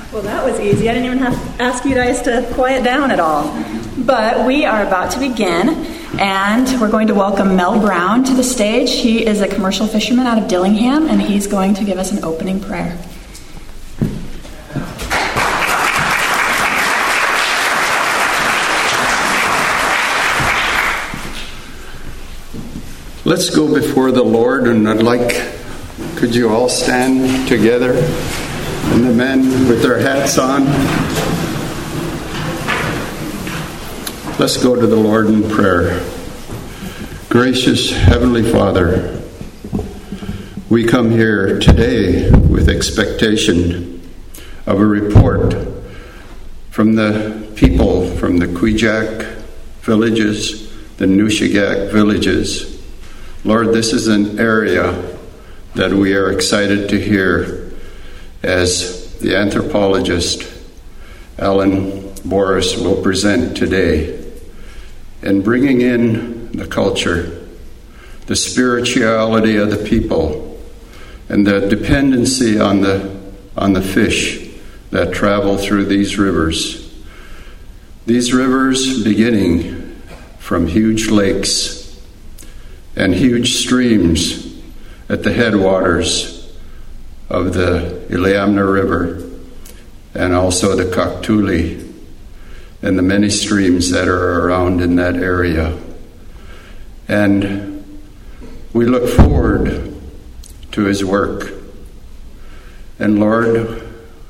Well, that was easy. I didn't even have to ask you guys to quiet down at all. But we are about to begin, and we're going to welcome Mel Brown to the stage. He is a commercial fisherman out of Dillingham, and he's going to give us an opening prayer. Let's go before the Lord, and could you all stand together? And the men with their hats on. Let's go to the Lord in prayer. Gracious Heavenly Father, we come here today with expectation of a report from the people from the Kwijak villages, the Nushagak villages. Lord, this is an area that we are excited to hear as the anthropologist Alan Boris will present today, and bringing in the culture, the spirituality of the people, and the dependency on the fish that travel through these rivers. These rivers beginning from huge lakes and huge streams at the headwaters of the Iliamna River, and also the Koktuli, and the many streams that are around in that area. And we look forward to his work. And Lord,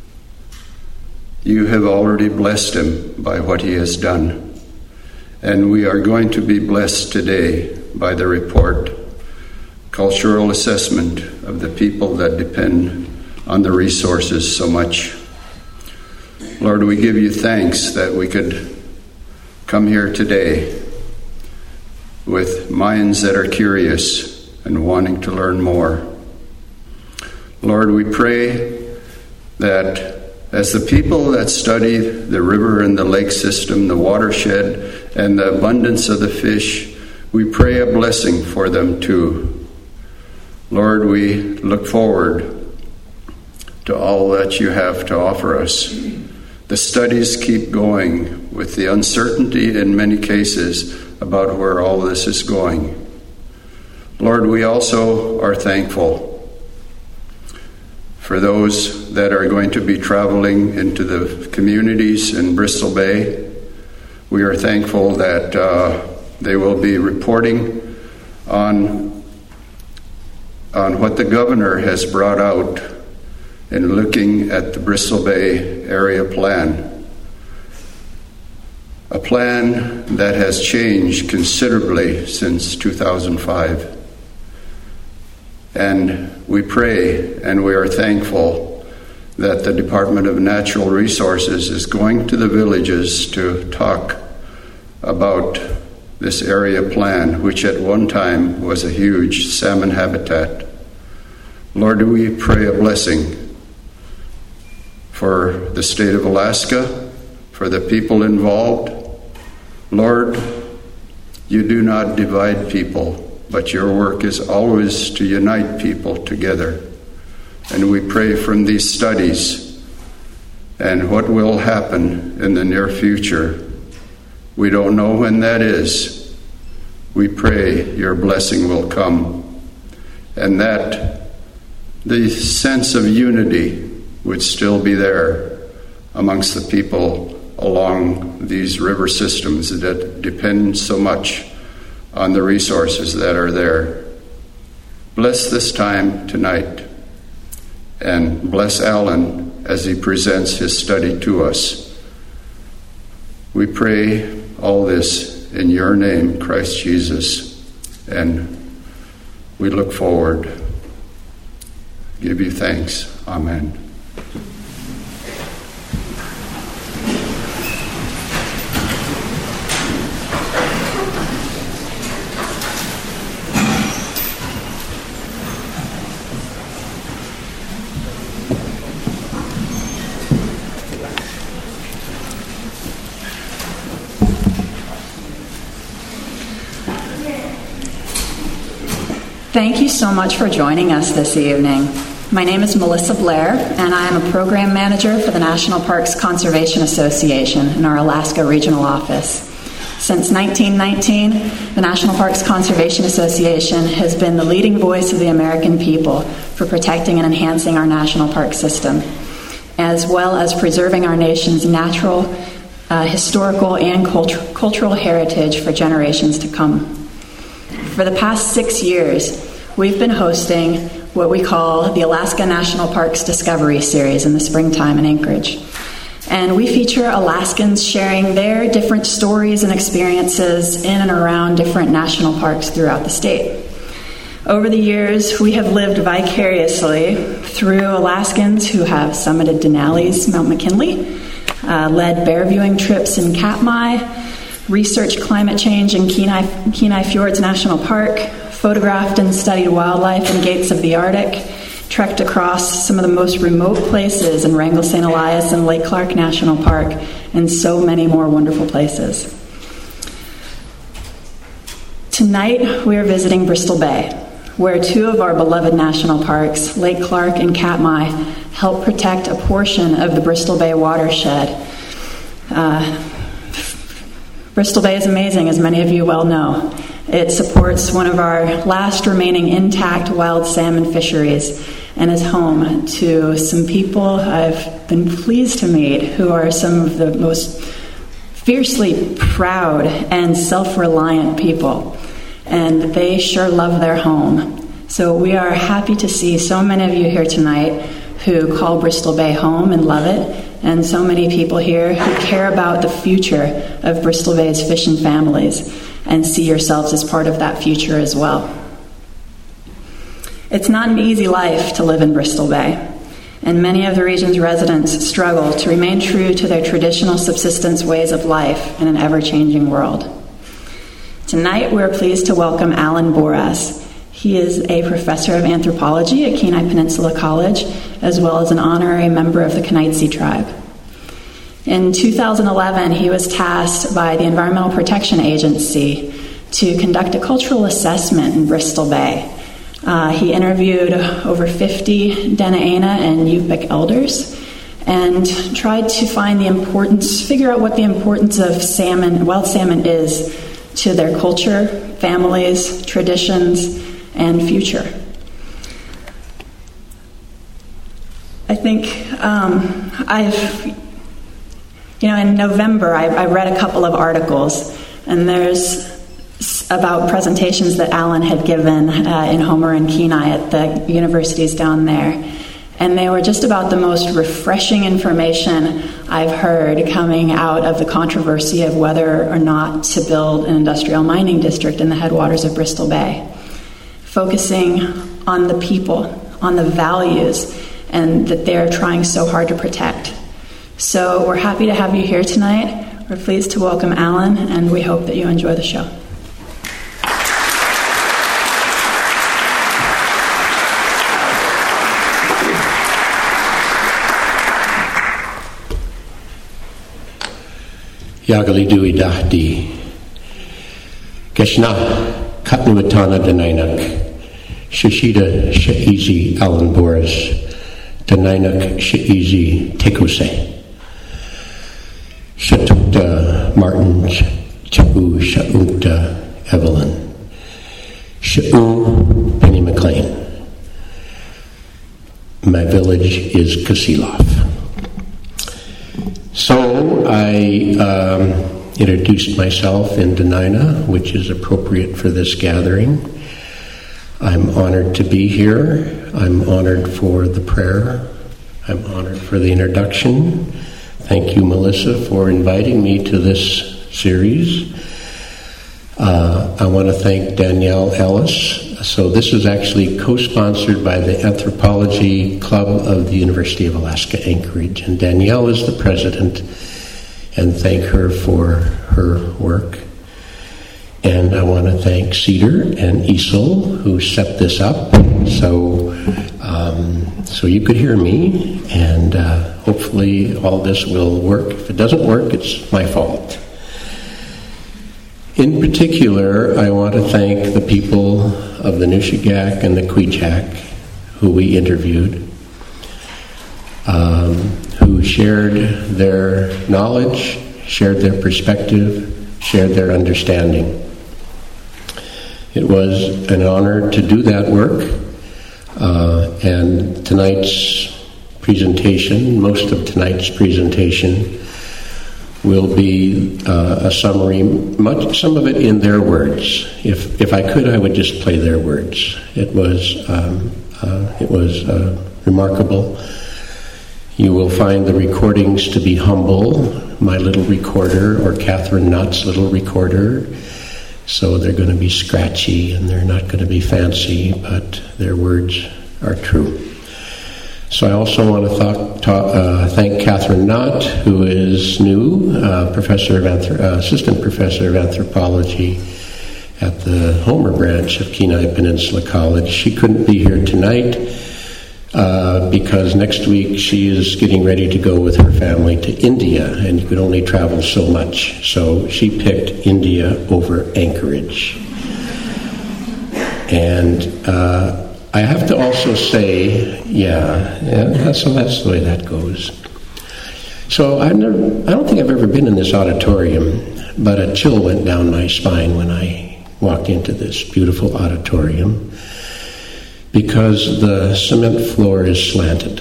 you have already blessed him by what he has done. And we are going to be blessed today by the report, cultural assessment of the people that depend on the resources so much. Lord, we give you thanks that we could come here today with minds that are curious and wanting to learn more. Lord, we pray that as the people that study the river and the lake system, the watershed, and the abundance of the fish, we pray a blessing for them too. Lord, we look forward to all that you have to offer us. The studies keep going with the uncertainty in many cases about where all this is going. Lord, we also are thankful for those that are going to be traveling into the communities in Bristol Bay. We are thankful that they will be reporting on what the governor has brought out in looking at the Bristol Bay area plan. A plan that has changed considerably since 2005. And we pray and we are thankful that the Department of Natural Resources is going to the villages to talk about this area plan, which at one time was a huge salmon habitat. Lord, we pray a blessing for the state of Alaska, for the people involved. Lord, you do not divide people, but your work is always to unite people together. And we pray from these studies and what will happen in the near future. We don't know when that is. We pray your blessing will come, and that the sense of unity would still be there amongst the people along these river systems that depend so much on the resources that are there. Bless this time tonight, and bless Alan as he presents his study to us. We pray all this in your name, Christ Jesus, and we look forward. Give you thanks. Amen. Thank you so much for joining us this evening. My name is Melissa Blair, and I am a program manager for the National Parks Conservation Association in our Alaska regional office. Since 1919, the National Parks Conservation Association has been the leading voice of the American people for protecting and enhancing our national park system, as well as preserving our nation's natural, historical, and cultural heritage for generations to come. For the past 6 years, we've been hosting what we call the Alaska National Parks Discovery Series in the springtime in Anchorage. And we feature Alaskans sharing their different stories and experiences in and around different national parks throughout the state. Over the years, we have lived vicariously through Alaskans who have summited Denali's Mount McKinley, led bear viewing trips in Katmai, researched climate change in Kenai Fjords National Park, photographed and studied wildlife in Gates of the Arctic, trekked across some of the most remote places in Wrangell St. Elias and Lake Clark National Park, and so many more wonderful places. Tonight, we are visiting Bristol Bay, where two of our beloved national parks, Lake Clark and Katmai, help protect a portion of the Bristol Bay watershed. Bristol Bay is amazing, as many of you well know. It supports one of our last remaining intact wild salmon fisheries and is home to some people I've been pleased to meet who are some of the most fiercely proud and self-reliant people. And they sure love their home. So we are happy to see so many of you here tonight who call Bristol Bay home and love it, and so many people here who care about the future of Bristol Bay's fishing families and see yourselves as part of that future as well. It's not an easy life to live in Bristol Bay, and many of the region's residents struggle to remain true to their traditional subsistence ways of life in an ever-changing world. Tonight, we're pleased to welcome Alan Boras. He is a professor of anthropology at Kenai Peninsula College, as well as an honorary member of the Kenaitze tribe. In 2011, he was tasked by the Environmental Protection Agency to conduct a cultural assessment in Bristol Bay. He interviewed over 50 Denaena and Yupik elders and tried to figure out what the importance of wild salmon is to their culture, families, traditions, and future. I think in November, I read a couple of articles, and there's about presentations that Alan had given in Homer and Kenai at the universities down there. And they were just about the most refreshing information I've heard coming out of the controversy of whether or not to build an industrial mining district in the headwaters of Bristol Bay, focusing on the people, on the values, and that they're trying so hard to protect. So we're happy to have you here tonight. We're pleased to welcome Alan, and we hope that you enjoy the show. Yagali Dui Dahdi Keshna Katnumatana Denainak Shishida Shaizi Alan Boras Denainak Shaizi Tekose Shatukta Martin Chabu Shaukta Evelyn Shau Penny McLean. My village is Kasilov. So I introduced myself in Dena'ina, which is appropriate for this gathering. I'm honored to be here. I'm honored for the prayer. I'm honored for the introduction. Thank you, Melissa, for inviting me to this series. I want to thank Danielle Ellis. So this is actually co-sponsored by the Anthropology Club of the University of Alaska Anchorage, and Danielle is the president, and thank her for her work. And I want to thank Cedar and Isel, who set this up so you could hear me, and hopefully all this will work. If it doesn't work, it's my fault. In particular, I want to thank the people of the Nushagak and the Kvichak who we interviewed, who shared their knowledge, shared their perspective, shared their understanding. It was an honor to do that work, and tonight's presentation, most of tonight's presentation, will be a summary, some of it in their words. If I could, I would just play their words. It was remarkable. You will find the recordings to be humble, my little recorder or Catherine Knott's little recorder. So they're going to be scratchy and they're not going to be fancy, but their words are true. So I also want to thank Catherine Knott, who is new, assistant professor of anthropology at the Homer branch of Kenai Peninsula College. She couldn't be here tonight because next week she is getting ready to go with her family to India, and you could only travel so much. So she picked India over Anchorage. And I have to also say, so that's the way that goes. So I don't think I've ever been in this auditorium, but a chill went down my spine when I walked into this beautiful auditorium because the cement floor is slanted.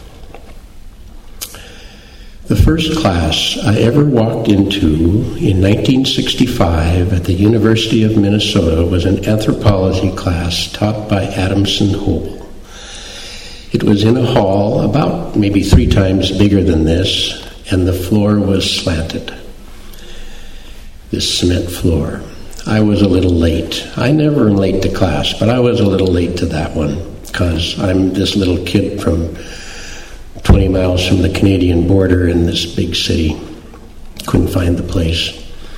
The first class I ever walked into in 1965 at the University of Minnesota was an anthropology class taught by Adamson Hobel. It was in a hall about maybe 3 times bigger than this, and the floor was slanted. This cement floor. I was a little late. I never am late to class, but I was a little late to that one because I'm this little kid from 20 miles from the Canadian border in this big city. Couldn't find the place.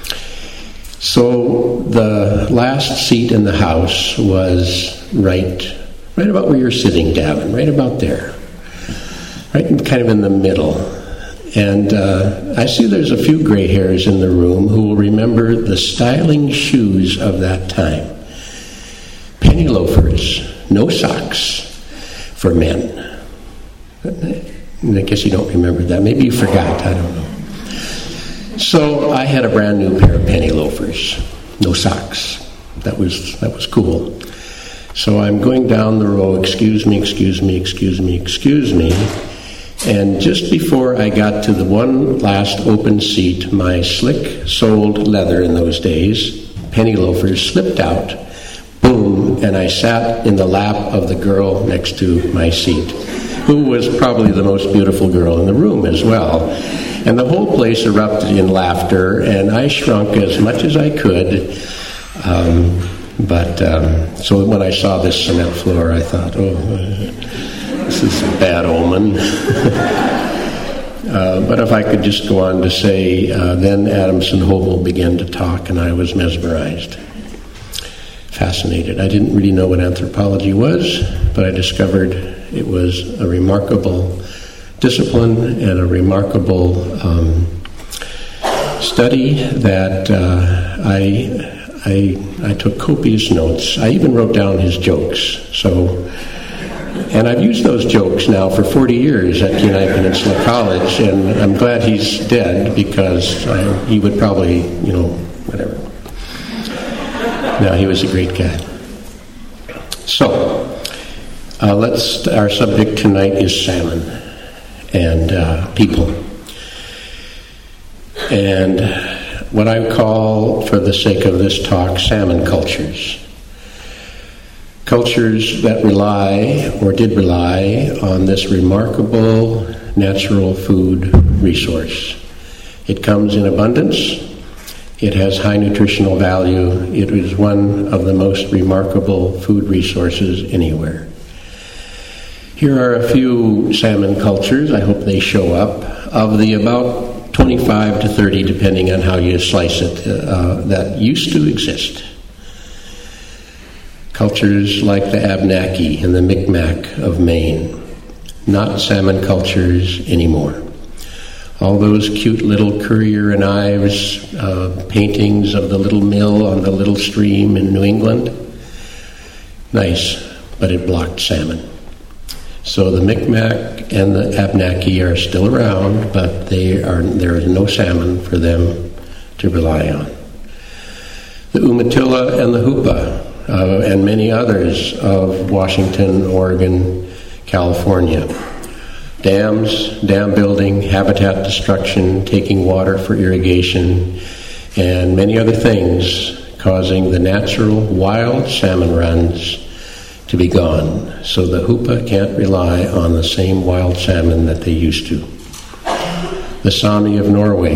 So the last seat in the house was right about where you're sitting, Davin, right about there. Right kind of in the middle. And I see there's a few gray hairs in the room who will remember the styling shoes of that time. Penny loafers, no socks for men. I guess you don't remember that. Maybe you forgot. I don't know. So I had a brand new pair of penny loafers, no socks. That was cool. So I'm going down the row. Excuse me. And just before I got to the one last open seat, my slick-soled leather in those days, penny loafers, slipped out. Boom! And I sat in the lap of the girl next to my seat, who was probably the most beautiful girl in the room as well. And the whole place erupted in laughter, and I shrunk as much as I could. So when I saw this cement floor, I thought, this is a bad omen. But if I could just go on to say, then Adamson Hobel began to talk, and I was mesmerized, fascinated. I didn't really know what anthropology was, but I discovered it was a remarkable discipline and a remarkable study that I took copious notes. I even wrote down his jokes. And I've used those jokes now for 40 years at Kenai Peninsula College, and I'm glad he's dead because he would probably, whatever. No, he was a great guy. So, our subject tonight is salmon and people. And what I call, for the sake of this talk, salmon cultures. Cultures that rely, or did rely, on this remarkable natural food resource. It comes in abundance. It has high nutritional value. It is one of the most remarkable food resources anywhere. Here are a few salmon cultures, I hope they show up, of the about 25 to 30, depending on how you slice it, that used to exist. Cultures like the Abnaki and the Micmac of Maine, not salmon cultures anymore. All those cute little Currier and Ives paintings of the little mill on the little stream in New England, nice, but it blocked salmon. So the Micmac and the Abnaki are still around, but there is no salmon for them to rely on. The Umatilla and the Hoopa, and many others of Washington, Oregon, California. Dams, dam building, habitat destruction, taking water for irrigation, and many other things causing the natural wild salmon runs to be gone. So the Hoopa can't rely on the same wild salmon that they used to. The Sami of Norway.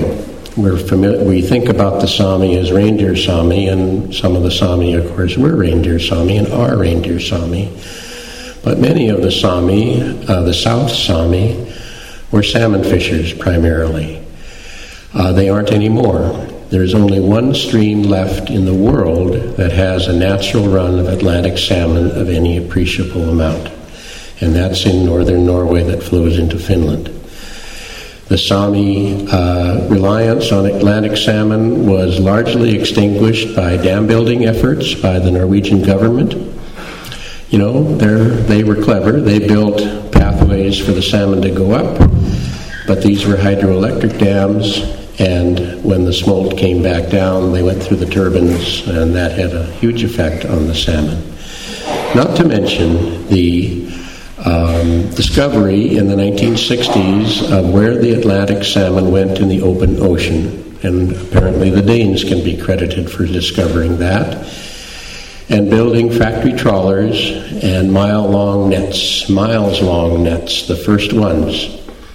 We think about the Sami as reindeer Sami, and some of the Sami, of course, were reindeer Sami and are reindeer Sami. But many of the Sami, the South Sami, were salmon fishers primarily. They aren't anymore. There's only one stream left in the world that has a natural run of Atlantic salmon of any appreciable amount, and that's in northern Norway that flows into Finland. The Sami reliance on Atlantic salmon was largely extinguished by dam building efforts by the Norwegian government. You know, they were clever. They built pathways for the salmon to go up, but these were hydroelectric dams, and when the smolt came back down, they went through the turbines, and that had a huge effect on the salmon. Not to mention the discovery in the 1960s of where the Atlantic salmon went in the open ocean, and apparently the Danes can be credited for discovering that, and building factory trawlers and miles-long nets, the first ones,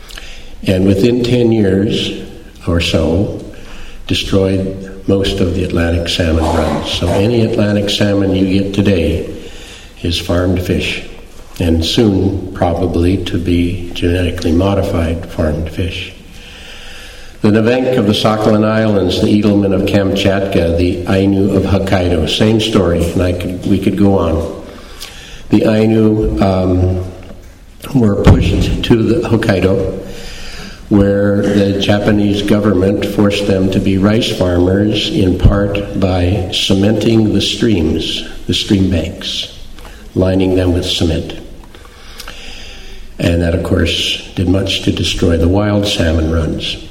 and within 10 years or so destroyed most of the Atlantic salmon runs. So any Atlantic salmon you get today is farmed fish, and soon probably to be genetically modified farmed fish. The Navenk of the Sakhalin Islands, the Edelman of Kamchatka, the Ainu of Hokkaido, same story, and we could go on. The Ainu were pushed to the Hokkaido, where the Japanese government forced them to be rice farmers, in part by cementing the streams, the stream banks, lining them with cement. And that, of course, did much to destroy the wild salmon runs.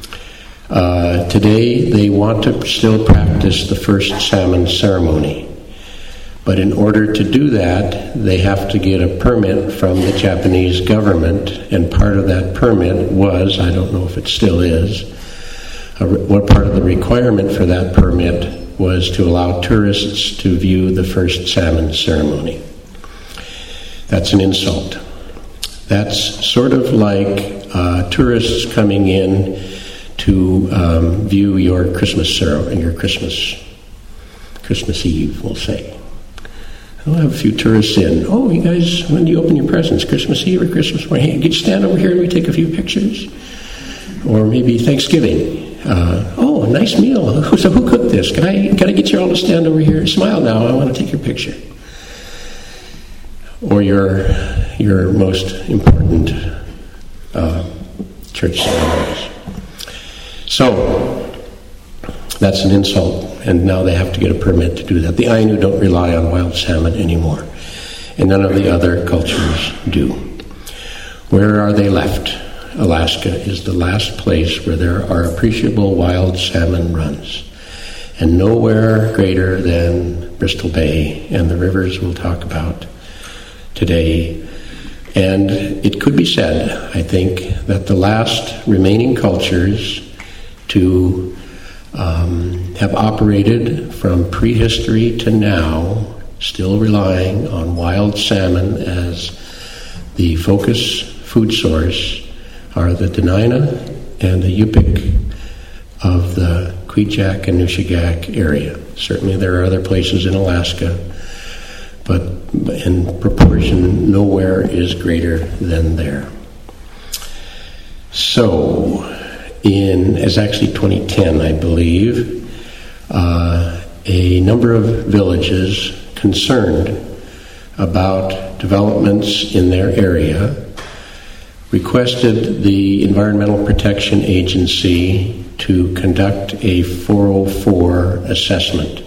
Today, they want to still practice the first salmon ceremony. But in order to do that, they have to get a permit from the Japanese government, and part of that permit was, I don't know if it still is, what part of the requirement for that permit was to allow tourists to view the first salmon ceremony. That's an insult. That's sort of like tourists coming in to view your Christmas ceremony, your Christmas Eve, we'll say. We'll have a few tourists in. Oh, you guys, when do you open your presents? Christmas Eve or Christmas morning? Hey, get you stand over here and we take a few pictures. Or maybe Thanksgiving. Oh, a nice meal. So who cooked this? Can I get you all to stand over here? Smile now. I want to take your picture. Or your most important church ceremonies. So that's an insult, and now they have to get a permit to do that. The Ainu don't rely on wild salmon anymore, and none of the other cultures do. Where are they left? Alaska is the last place where there are appreciable wild salmon runs, and nowhere greater than Bristol Bay and the rivers we'll talk about today. And it could be said, I think, that the last remaining cultures to have operated from prehistory to now, still relying on wild salmon as the focus food source, are the Dena'ina and the Yupik of the Kvichak and Nushagak area. Certainly there are other places in Alaska, but in proportion, nowhere is greater than there. So, it's actually 2010, I believe, a number of villages concerned about developments in their area requested the Environmental Protection Agency to conduct a 404 assessment.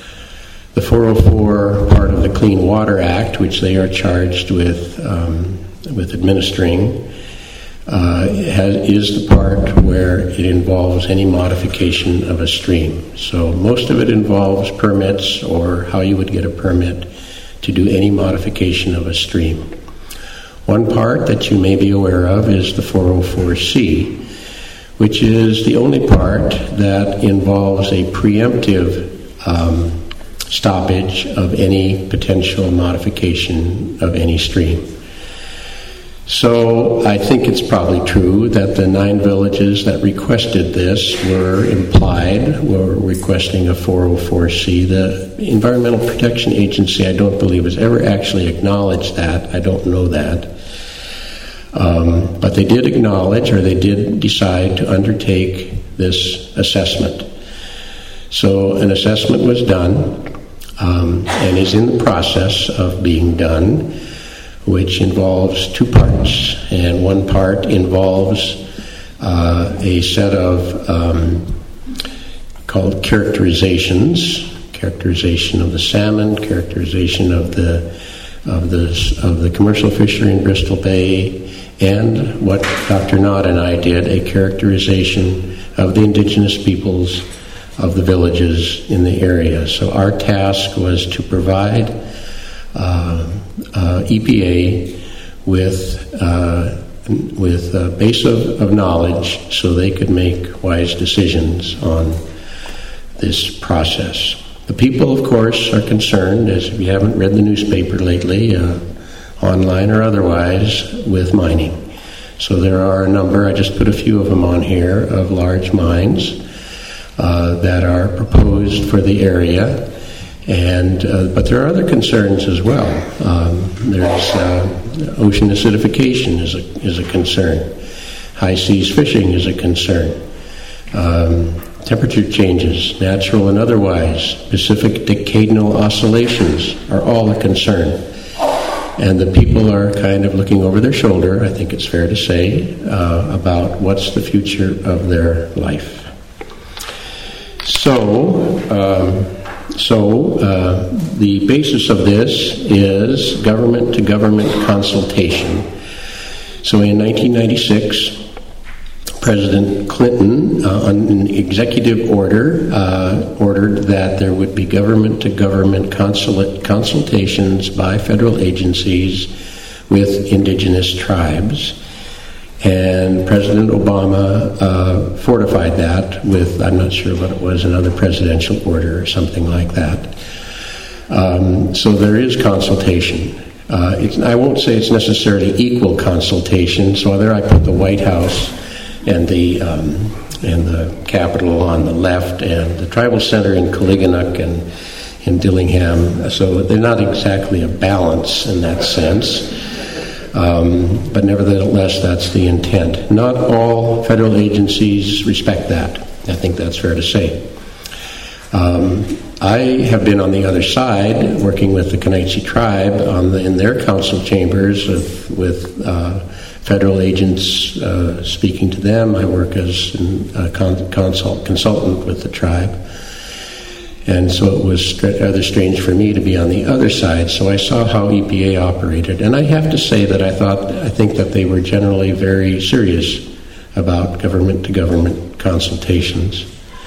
The 404 part of the Clean Water Act, which they are charged with with administering is the part where it involves any modification of a stream. So most of it involves permits or how you would get a permit to do any modification of a stream. One part that you may be aware of is the 404C, which is the only part that involves a preemptive stoppage of any potential modification of any stream. So I think it's probably true that the 9 villages that requested this were requesting a 404C. The Environmental Protection Agency, I don't believe, has ever actually acknowledged that. I don't know that. But they did acknowledge, or they did decide to undertake this assessment. So an assessment was done and is in the process of being done, which involves 2 parts. And one part involves a set of called characterization of the salmon, characterization of the commercial fishery in Bristol Bay, and what Dr. Knott and I did, a characterization of the indigenous peoples of the villages in the area. So our task was to provide EPA with a base of knowledge so they could make wise decisions on this process. The people, of course, are concerned, as if you haven't read the newspaper lately, online or otherwise, with mining. So there are a number, I just put a few of them on here, of large mines that are proposed for the area. But there are other concerns as well. There's ocean acidification is a concern. High seas fishing is a concern. Temperature changes, natural and otherwise. Pacific decadal oscillations are all a concern. And the people are kind of looking over their shoulder, I think it's fair to say, about what's the future of their life. So the basis of this is government-to-government consultation. So in 1996, President Clinton, on an executive order, ordered that there would be government-to-government consultations by federal agencies with indigenous tribes. And President Obama fortified that with, I'm not sure what it was, another presidential order or something like that. So there is consultation. I won't say it's necessarily equal consultation, so there I put the White House and the Capitol on the left, and the Tribal Center in Kaliganuk and in Dillingham. So they're not exactly a balance in that sense, but nevertheless, that's the intent. Not all federal agencies respect that. I think that's fair to say. I have been on the other side, working with the Kenaitze tribe in their council chambers with federal agents, speaking to them. I work as a consultant with the tribe. And so it was rather strange for me to be on the other side. So I saw how EPA operated. And I have to say that I think that they were generally very serious about government-to-government consultations.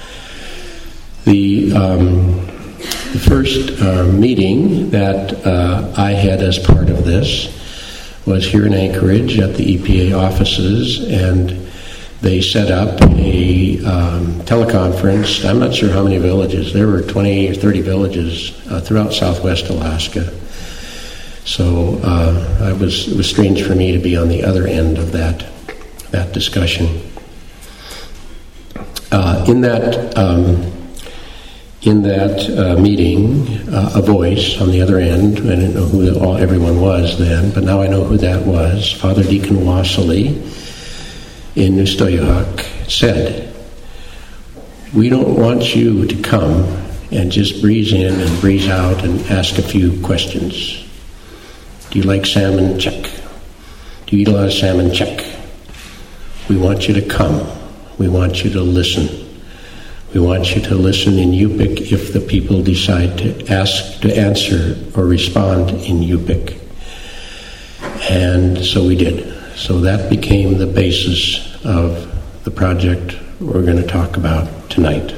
The first meeting that I had as part of this was here in Anchorage at the EPA offices, and they set up a teleconference. I'm not sure how many villages. There were 20 or 30 villages throughout southwest Alaska. So it was strange for me to be on the other end of that discussion. In that meeting, a voice on the other end, I didn't know who everyone was then, but now I know who that was, Father Deacon Wassily in Nustoyahuk, said, "We don't want you to come and just breeze in and breeze out and ask a few questions. Do you like salmon? Check. Do you eat a lot of salmon? Check. We want you to come. We want you to listen. We want you to listen in Yupik if the people decide to answer or respond in Yupik." And so we did. So that became the basis of the project we're going to talk about tonight.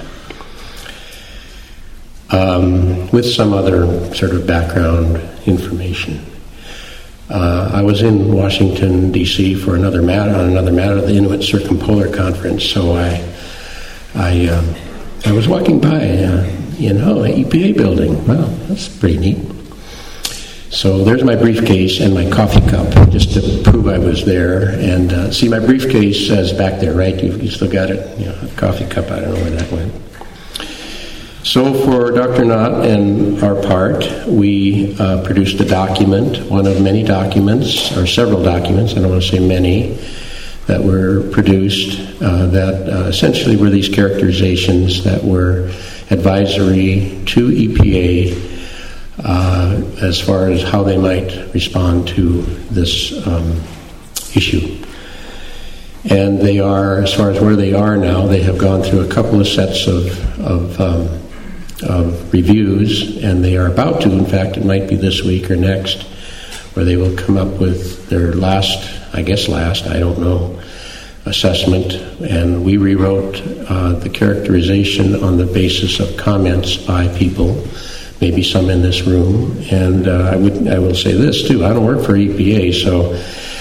With some other sort of background information. I was in Washington, D.C. for another matter, the Inuit Circumpolar Conference, so I was walking by, an EPA building. Wow, that's pretty neat. So there's my briefcase and my coffee cup, just to prove I was there. And see, my briefcase is back there, right? You still got it? A coffee cup, I don't know where that went. So for Dr. Knott and our part, we produced a document, one of many documents, or several documents, I don't want to say many, that were produced that essentially were these characterizations that were advisory to EPA as far as how they might respond to this issue. And they are, as far as where they are now, they have gone through a couple of sets of reviews, and they are about to, in fact, it might be this week or next, where they will come up with their last, I don't know, assessment. And we rewrote the characterization on the basis of comments by people, maybe some in this room. And I will say this too, I don't work for EPA, so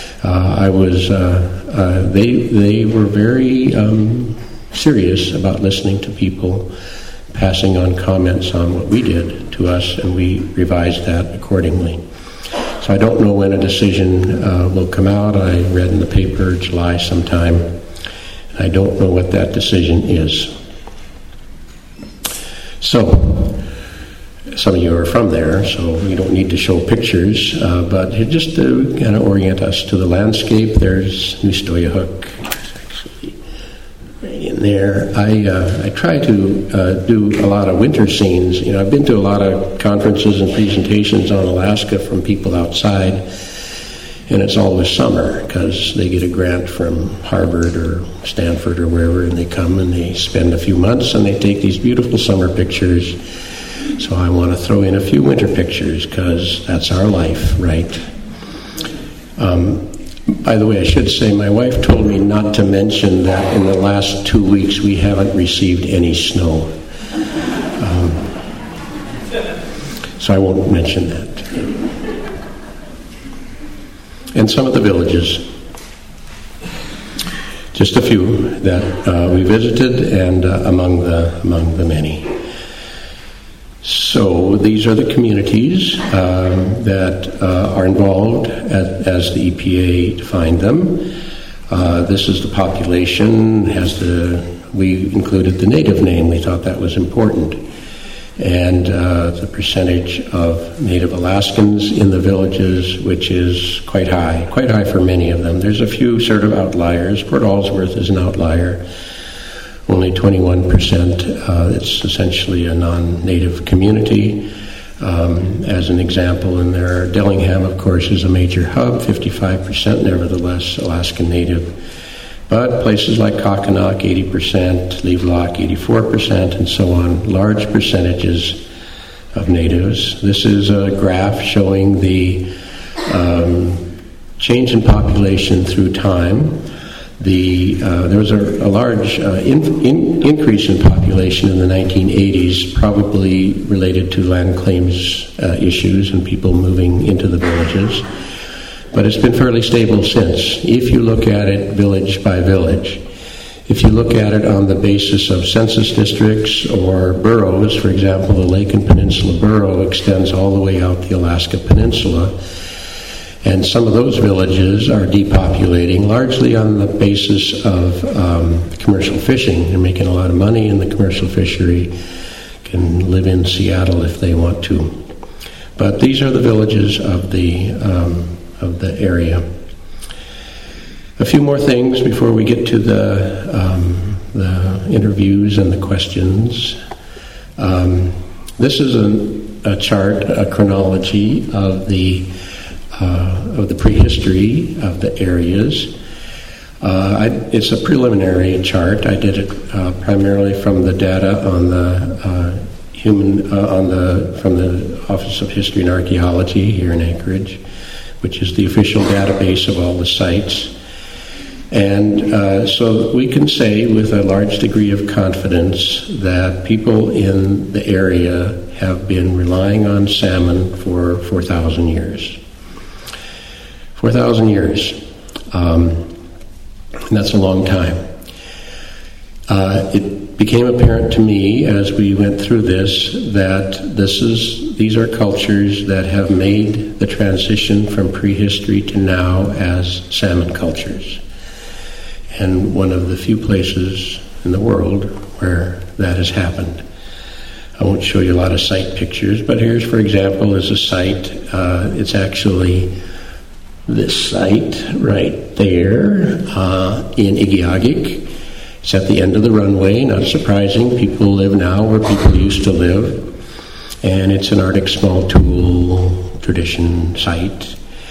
they were very serious about listening to people, passing on comments on what we did to us, and we revised that accordingly. So I don't know when a decision will come out. I read in the paper July sometime. I don't know what that decision is. So, some of you are from there, so we don't need to show pictures, but just to kind of orient us to the landscape, there's Nustoyahuk. In there, I try to do a lot of winter scenes. I've been to a lot of conferences and presentations on Alaska from people outside, and it's always summer because they get a grant from Harvard or Stanford or wherever, and they come and they spend a few months and they take these beautiful summer pictures. So I want to throw in a few winter pictures because that's our life, right? By the way, I should say my wife told me not to mention that in the last 2 weeks we haven't received any snow. So I won't mention that. And some of the villages. Just a few that we visited, and among the many. So these are the communities that are involved as the EPA defined them. This is the population. We included the native name. We thought that was important. And the percentage of Native Alaskans in the villages, which is quite high for many of them. There's a few sort of outliers. Port Ellsworth is an outlier. Only 21%. It's essentially a non-native community. As an example, in there, Dillingham, of course, is a major hub, 55%, nevertheless, Alaskan Native. But places like Kakanaak, 80%, Levelock, 84%, and so on, large percentages of natives. This is a graph showing the change in population through time. There was a large increase in population in the 1980s, probably related to land claims issues and people moving into the villages. But it's been fairly stable since. If you look at it village by village, if you look at it on the basis of census districts or boroughs, for example, the Lake and Peninsula Borough extends all the way out the Alaska Peninsula, and some of those villages are depopulating largely on the basis of commercial fishing. They're making a lot of money in the commercial fishery, can live in Seattle if they want to. But these are the villages of the area. A few more things before we get to the interviews and the questions. This is a chart, a chronology of the prehistory of the areas. It's a preliminary chart. I did it primarily from the data on from the Office of History and Archaeology here in Anchorage. which is the official database of all the sites. And so we can say with a large degree of confidence that people in the area have been relying on salmon for 4,000 years. 4,000 years. And that's a long time. It became apparent to me as we went through this that these are cultures that have made the transition from prehistory to now as salmon cultures. And one of the few places in the world where that has happened. I won't show you a lot of site pictures, but here's, for example, is a site. It's actually this site right there in Igiagik. It's at the end of the runway, not surprising. People live now where people used to live. And it's an Arctic small tool tradition site.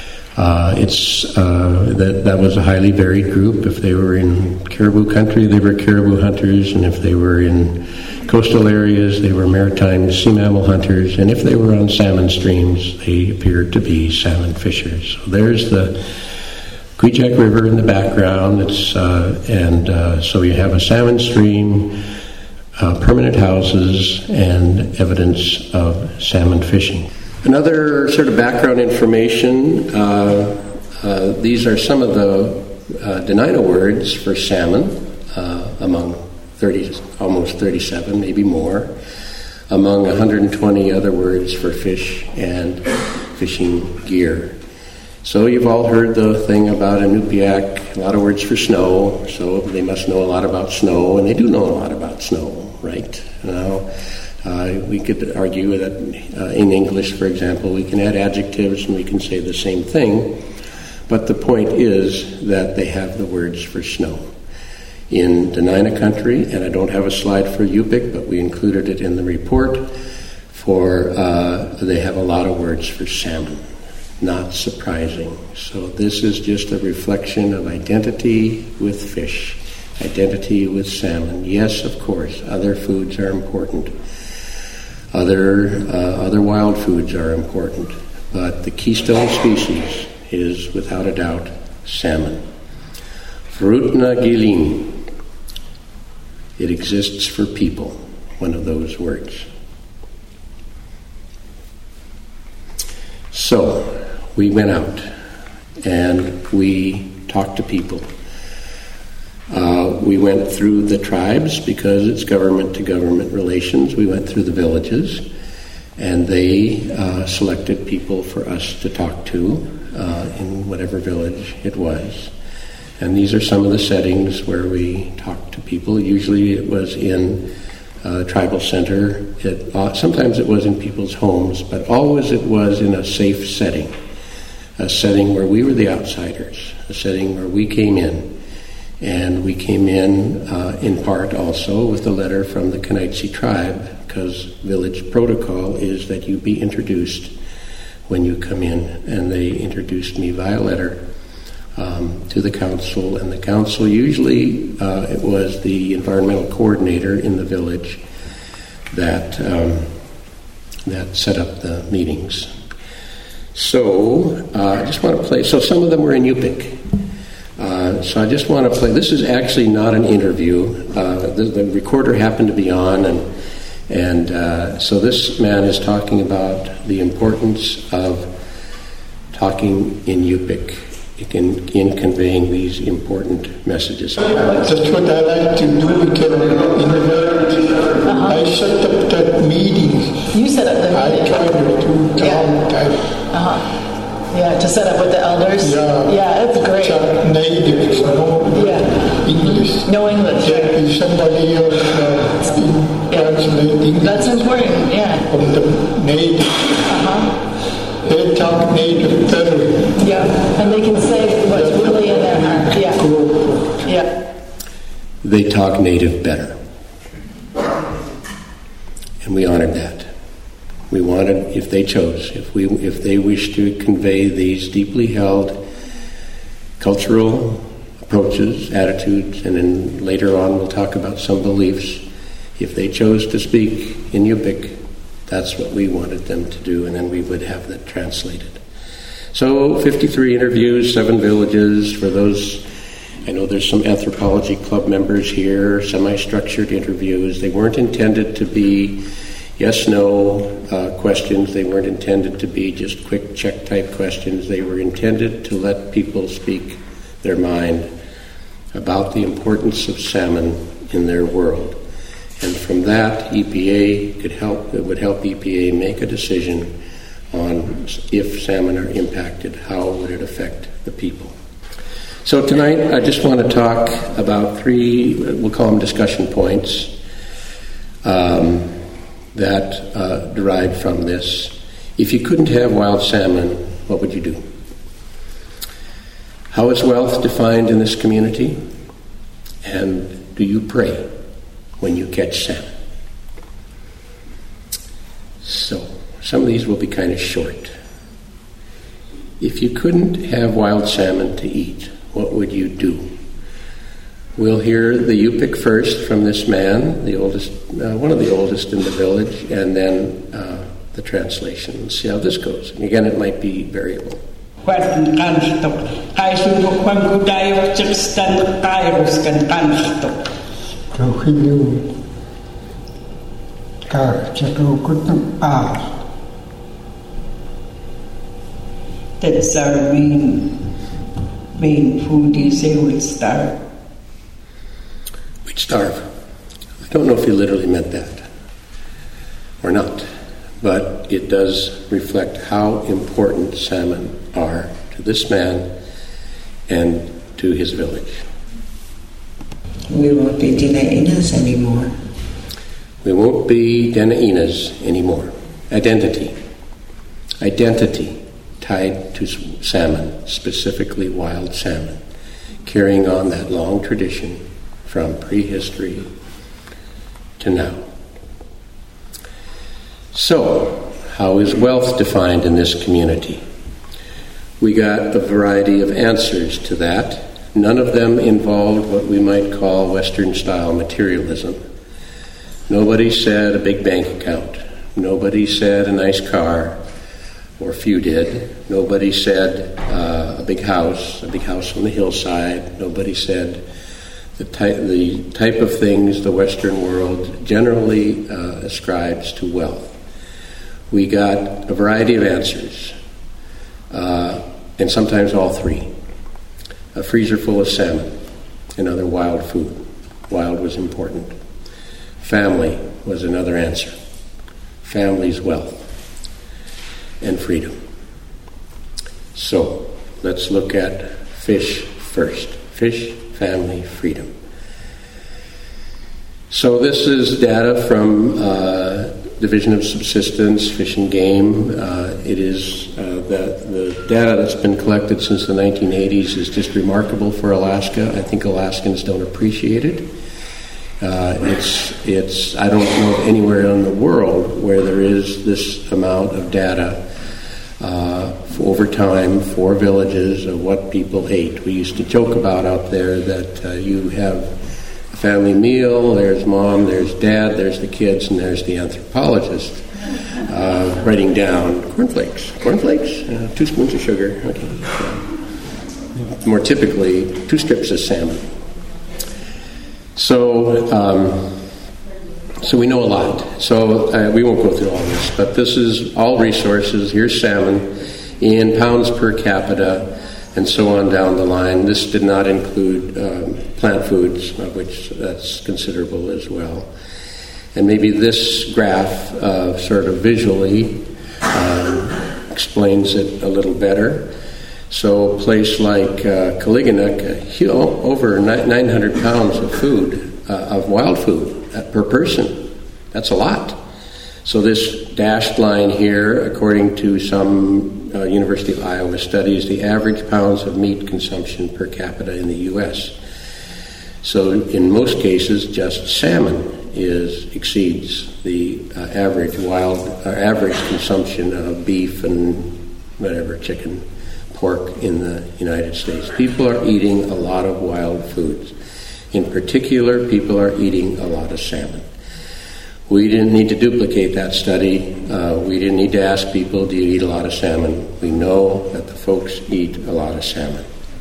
That was a highly varied group. If they were in caribou country, they were caribou hunters, and if they were in coastal areas, they were maritime sea mammal hunters, and if they were on salmon streams, they appeared to be salmon fishers. So there's the Kvichak River in the background. So you have a salmon stream, permanent houses, and evidence of salmon fishing. Another sort of background information, these are some of the Dena'ina words for salmon, among almost 37, maybe more, among 120 other words for fish and fishing gear. So you've all heard the thing about Inupiaq, a lot of words for snow, so they must know a lot about snow, and they do know a lot about snow, right? Now, we could argue that in English, for example, we can add adjectives and we can say the same thing, but the point is that they have the words for snow. In Dena'ina country, and I don't have a slide for Yupik, but we included it in the report, they have a lot of words for salmon. Not surprising. So this is just a reflection of identity with fish, identity with salmon. Yes, of course, other foods are important. Other wild foods are important, but the keystone species is, without a doubt, salmon. Vrutna Gilin. It exists for people, one of those words. So, we went out and we talked to people. We went through the tribes because it's government-to-government relations. We went through the villages, and they selected people for us to talk to in whatever village it was. And these are some of the settings where we talked to people. Usually it was in a tribal center. Sometimes it was in people's homes, but always it was in a safe setting, a setting where we were the outsiders, a setting where we came in. And we came in part also with a letter from the Kenaitze tribe, because village protocol is that you be introduced when you come in. And they introduced me via letter to the council. And the council, usually it was the environmental coordinator in the village that set up the meetings. So I just want to play. So some of them were in Yupik. So I just want to play. This is actually not an interview. The recorder happened to be on, and so this man is talking about the importance of talking in Yupik in conveying these important messages. That's what I like to do in the village. I set up that meetings. You set up the meetings. I try to time. Yeah, to set up with the elders? Yeah, that's great. Native, no English. No English. Yeah, somebody else translating. That's important, yeah. From the native. They talk native better. Yeah, and they can say what's really in their heart. Yeah. Cool. Yeah. They talk native better. And we honored that. We wanted, if they chose, if they wish to convey these deeply held cultural approaches, attitudes, and then later on we'll talk about some beliefs. If they chose to speak in Yupik, that's what we wanted them to do, and then we would have that translated. So 53 interviews, 7 villages. For those, I know there's some anthropology club members here, semi-structured interviews. They weren't intended to be yes-no questions. They weren't intended to be just quick check-type questions. They were intended to let people speak their mind about the importance of salmon in their world. And from that, EPA would help EPA make a decision on if salmon are impacted, how would it affect the people. So tonight, I just want to talk about 3, we'll call them discussion points, that derive from this. If you couldn't have wild salmon, what would you do? How is wealth defined in this community? And do you pray when you catch salmon? So, some of these will be kind of short. If you couldn't have wild salmon to eat, what would you do? We'll hear the Yupik first from this man, the oldest, one of the oldest in the village, and then the translation. Let's see how this goes. And again, it might be variable. That's our main food. You say we'd starve. We'd starve. I don't know if he literally meant that or not, but it does reflect how important salmon are to this man and to his village. We won't be Denainas anymore. We won't be Denainas anymore. Identity tied to salmon, specifically wild salmon, carrying on that long tradition from prehistory to now. So, how is wealth defined in this community? We got a variety of answers to that. None of them involved what we might call Western-style materialism. Nobody said a big bank account. Nobody said a nice car, or few did. Nobody said a big house on the hillside. Nobody said the type of things the Western world generally ascribes to wealth. We got a variety of answers, and sometimes all 3. A freezer full of salmon and other wild food. Wild was important. Family was another answer. Family's wealth and freedom. So, let's look at fish first. Fish, family, freedom. So this is data from Division of Subsistence, Fish and Game. It is the data that's been collected since the 1980s is just remarkable for Alaska. I think Alaskans don't appreciate it. It's I don't know anywhere in the world where there is this amount of data over time for villages of what people ate. We used to joke about out there that you have a family meal, there's mom, there's dad, there's the kids, and there's the anthropologist writing down cornflakes, 2 spoons of sugar, okay. More typically 2 strips of salmon. So we know a lot. So we won't go through all this, but this is all resources. Here's salmon in pounds per capita, and so on down the line. This did not include plant foods, which that's considerable as well. And maybe this graph sort of visually explains it a little better. So a place like Kaliganek, over 900 pounds of food, of wild food per person. That's a lot. So this dashed line here, according to some University of Iowa studies, the average pounds of meat consumption per capita in the U.S. So in most cases, just salmon exceeds the average consumption of beef and whatever, chicken, pork in the United States. People are eating a lot of wild foods. In particular, people are eating a lot of salmon. We didn't need to duplicate that study. We didn't need to ask people, do you eat a lot of salmon? We know that the folks eat a lot of salmon.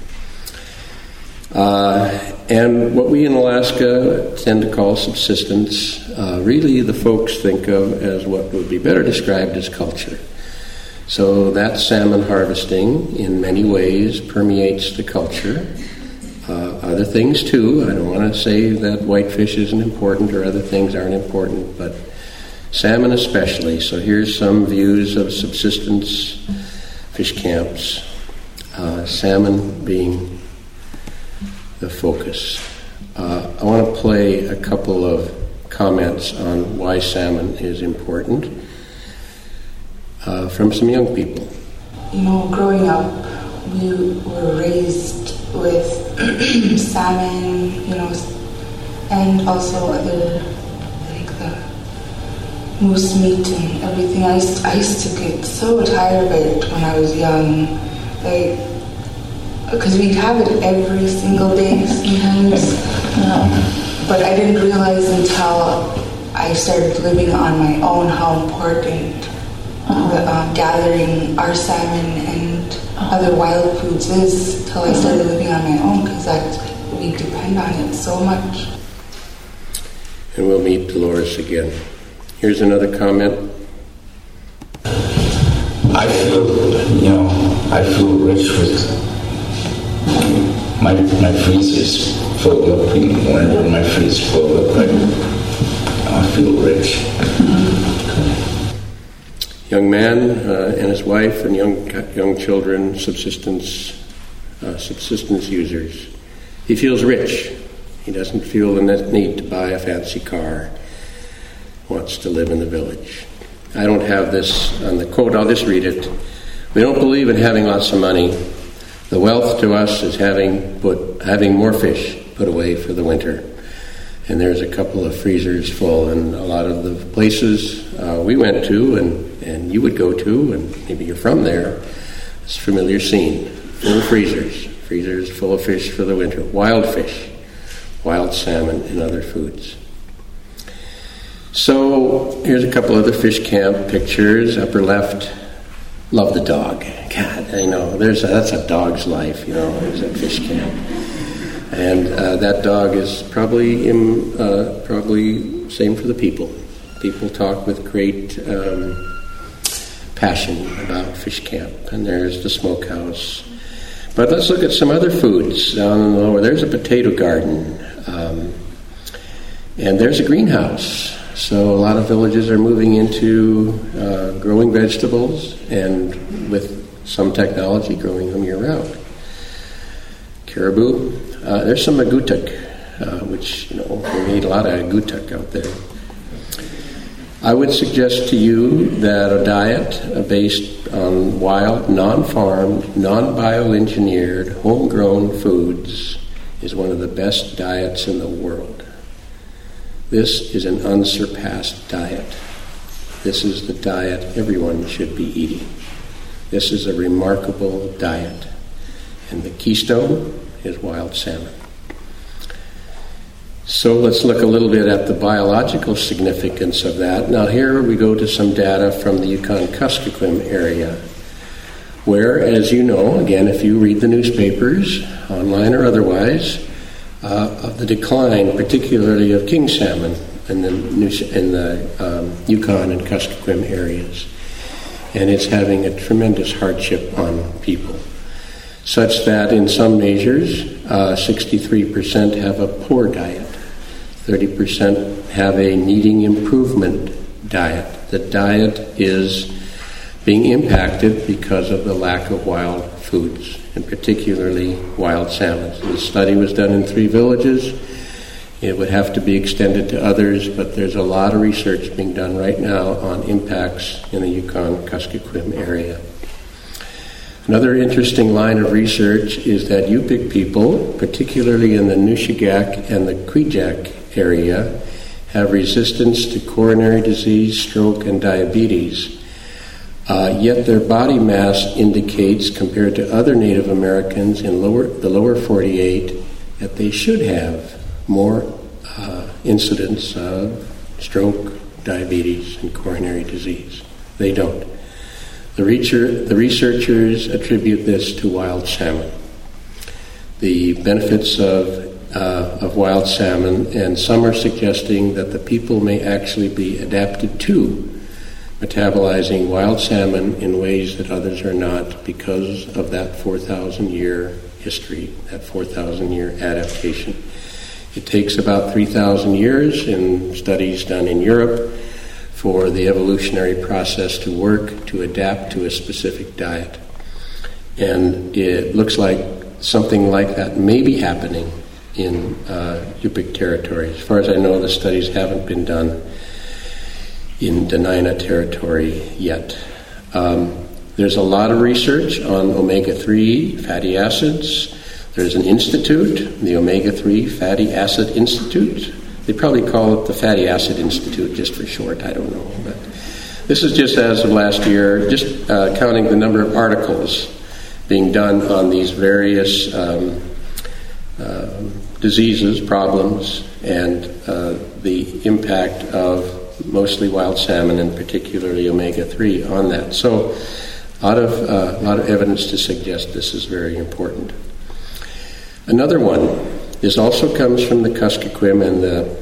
And what we in Alaska tend to call subsistence, really the folks think of as what would be better described as culture. So that salmon harvesting in many ways permeates the culture. Other things too. I don't want to say that whitefish isn't important or other things aren't important, but salmon especially. So here's some views of subsistence fish camps. Salmon being the focus. I want to play a couple of comments on why salmon is important from some young people. Growing up, we were raised with salmon, and also other, like the moose meat and everything. I used to get so tired of it when I was young, because we'd have it every single day sometimes. But I didn't realize until I started living on my own how important gathering our salmon and other wild foods is, till I started living on my own, because we depend on it so much. And we'll meet Dolores again. Here's another comment. I feel rich with my freezer's filled up, and whenever my freezer's filled up, I feel rich. Young man and his wife and young children, subsistence users. He feels rich. He doesn't feel the need to buy a fancy car. Wants to live in the village. I don't have this on the quote. I'll just read it. We don't believe in having lots of money. The wealth to us is having more fish put away for the winter. And there's a couple of freezers full, and a lot of the places we went to and you would go to, and maybe you're from there, it's a familiar scene. Full freezers full of fish for the winter, wild fish, wild salmon, and other foods. So here's a couple other fish camp pictures. Upper left, love the dog. God, I know, that's a dog's life, there's a fish camp. And that dog is probably same for the people. People talk with great passion about fish camp. And there's the smokehouse. But let's look at some other foods down lower. There's a potato garden. And there's a greenhouse. So a lot of villages are moving into growing vegetables, and with some technology growing them year-round. Caribou. There's some agutuk, which, we eat a lot of agutuk out there. I would suggest to you that a diet based on wild, non-farmed, non-bioengineered, homegrown foods is one of the best diets in the world. This is an unsurpassed diet. This is the diet everyone should be eating. This is a remarkable diet. And the keystone is wild salmon. So let's look a little bit at the biological significance of that. Now here we go to some data from the Yukon-Kuskokwim area, where, as you know, again, if you read the newspapers, online or otherwise, of the decline, particularly of king salmon in the Yukon and Kuskokwim areas. And it's having a tremendous hardship on people, such that in some measures, 63% have a poor diet, 30% have a needing improvement diet. The diet is being impacted because of the lack of wild foods, and particularly wild salmon. The study was done in 3 villages. It would have to be extended to others, but there's a lot of research being done right now on impacts in the Yukon-Kuskokwim area. Another interesting line of research is that Yupik people, particularly in the Nushagak and the Kwijak area, have resistance to coronary disease, stroke, and diabetes. Yet their body mass indicates, compared to other Native Americans in the lower 48, that they should have more incidence of stroke, diabetes and coronary disease. They don't. The researchers attribute this to wild salmon. The benefits of wild salmon, and some are suggesting that the people may actually be adapted to metabolizing wild salmon in ways that others are not because of that 4,000-year history, that 4,000-year adaptation. It takes about 3,000 years in studies done in Europe for the evolutionary process to work, to adapt to a specific diet. And it looks like something like that may be happening in Yupik territory. As far as I know, the studies haven't been done in Dena'ina territory yet. There's a lot of research on omega-3 fatty acids. There's an institute, the Omega-3 Fatty Acid Institute. They probably call it the Fatty Acid Institute just for short, I don't know. But this is just as of last year, just counting the number of articles being done on these various diseases, problems, and the impact of mostly wild salmon and particularly omega-3 on that. So a lot of evidence to suggest this is very important. Another one is also comes from the Kuskokwim and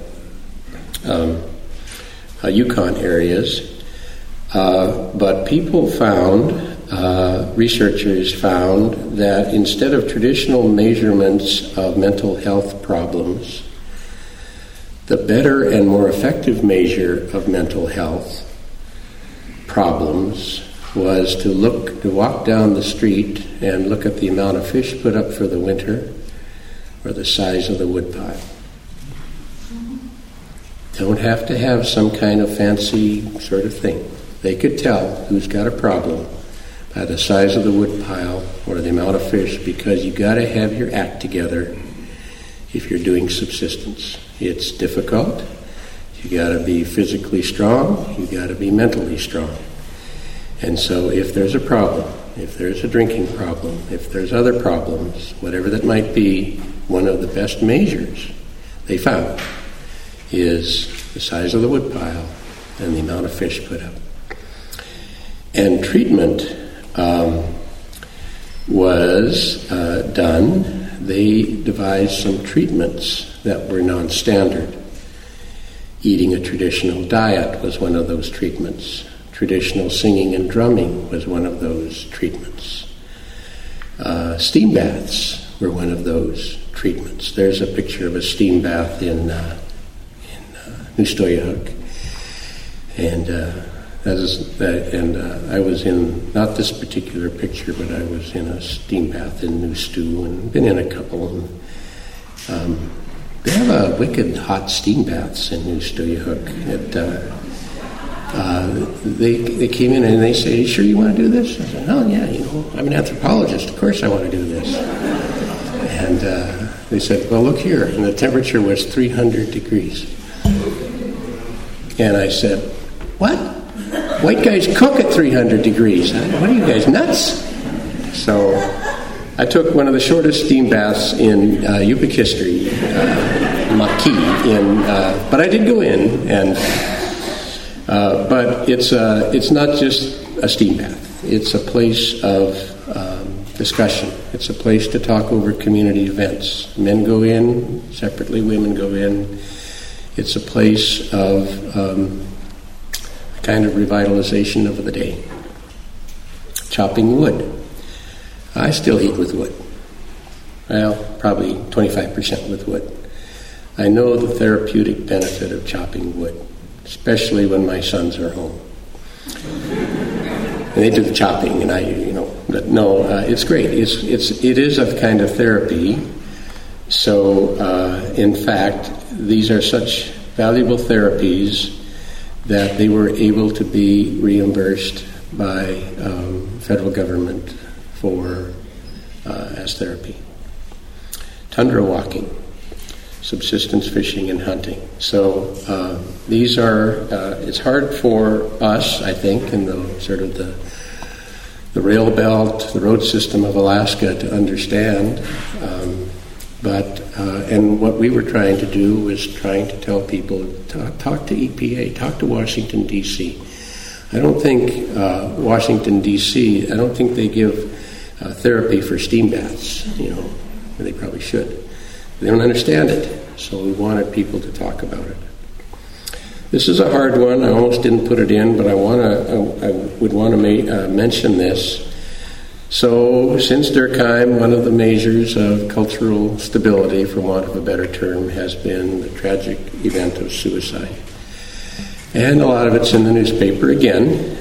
the Yukon areas, but people found, researchers found that instead of traditional measurements of mental health problems, the better and more effective measure of mental health problems was to walk down the street and look at the amount of fish put up for the winter or the size of the woodpile. Don't have to have some kind of fancy sort of thing. They could tell who's got a problem by the size of the woodpile or the amount of fish, because you got to have your act together if you're doing subsistence. It's difficult. You got to be physically strong. You got to be mentally strong. And so if there's a problem, if there's a drinking problem, if there's other problems, whatever that might be, one of the best measures they found is the size of the woodpile and the amount of fish put up. And treatment was done. They devised some treatments that were non-standard. Eating a traditional diet was one of those treatments. Traditional singing and drumming was one of those treatments. Steam baths were one of those treatments. There's a picture of a steam bath in Nustoyahuk, and I was in, not this particular picture, but I was in a steam bath in Nustu and been in a couple. And, they have wicked hot steam baths in Nustoyahuk. They came in and they said, "You sure you want to do this?" I said, "Oh yeah, I'm an anthropologist. Of course I want to do this." And they said, "Well, look here," and the temperature was 300 degrees. And I said, "What? White guys cook at 300 degrees. What are you guys, nuts?" So I took one of the shortest steam baths in Yupik history, Maki, but I did go in, and but it's not just a steam bath. It's a place of discussion. It's a place to talk over community events. Men go in separately, women go in. It's a place of kind of revitalization of the day. Chopping wood. I still eat with wood. Well, probably 25% with wood. I know the therapeutic benefit of chopping wood, especially when my sons are home. And they do the chopping, and it's great. It is a kind of therapy. So, in fact, these are such valuable therapies that they were able to be reimbursed by federal government for as therapy. Tundra walking, subsistence fishing and hunting. So these are, it's hard for us, I think, in the sort of the rail belt, the road system of Alaska to understand. And what we were trying to do was trying to tell people, talk to EPA, talk to Washington, D.C. I don't think Washington, D.C., I don't think they give therapy for steam baths, they probably should. They don't understand it, so we wanted people to talk about it. This is a hard one. I almost didn't put it in, but I would want to mention this. So, since Durkheim, one of the measures of cultural stability, for want of a better term, has been the tragic event of suicide. And a lot of it's in the newspaper again.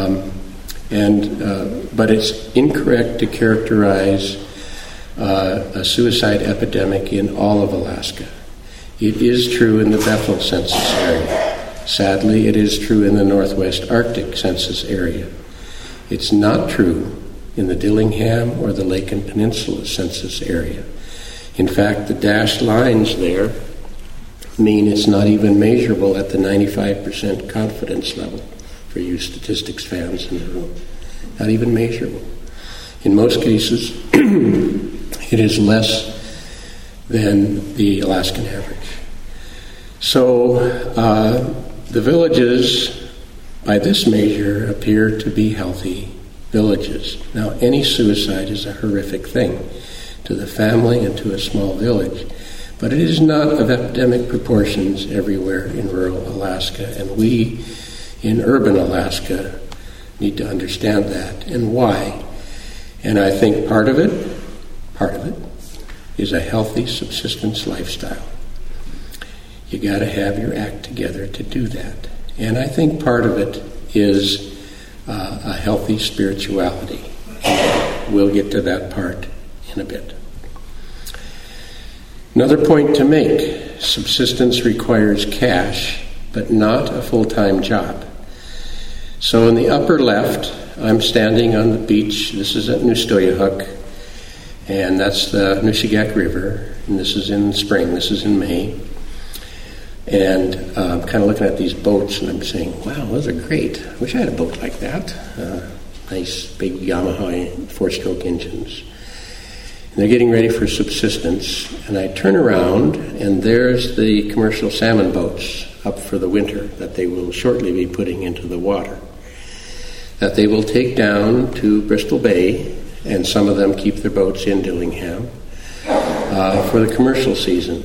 But it's incorrect to characterize a suicide epidemic in all of Alaska. It is true in the Bethel census area. Sadly, it is true in the Northwest Arctic census area. It's not true in the Dillingham or the Lake and Peninsula census area. In fact, the dashed lines there mean it's not even measurable at the 95% confidence level for you statistics fans in the room. Not even measurable. In most cases, it is less than the Alaskan average. So the villages, by this measure, appear to be healthy villages. Now, any suicide is a horrific thing to the family and to a small village, but it is not of epidemic proportions everywhere in rural Alaska, and we in urban Alaska need to understand that and why. And I think part of it is a healthy subsistence lifestyle. You got to have your act together to do that. And I think part of it is a healthy spirituality. And we'll get to that part in a bit. Another point to make, subsistence requires cash, but not a full-time job. So in the upper left, I'm standing on the beach. This is at Nustoyahuk, and that's the Nushagak River, and this is in spring, this is in May. And I'm kind of looking at these boats, and I'm saying, wow, those are great. I wish I had a boat like that. Nice big Yamaha four-stroke engines. And they're getting ready for subsistence, and I turn around, and there's the commercial salmon boats up for the winter that they will shortly be putting into the water, that they will take down to Bristol Bay, and some of them keep their boats in Dillingham for the commercial season.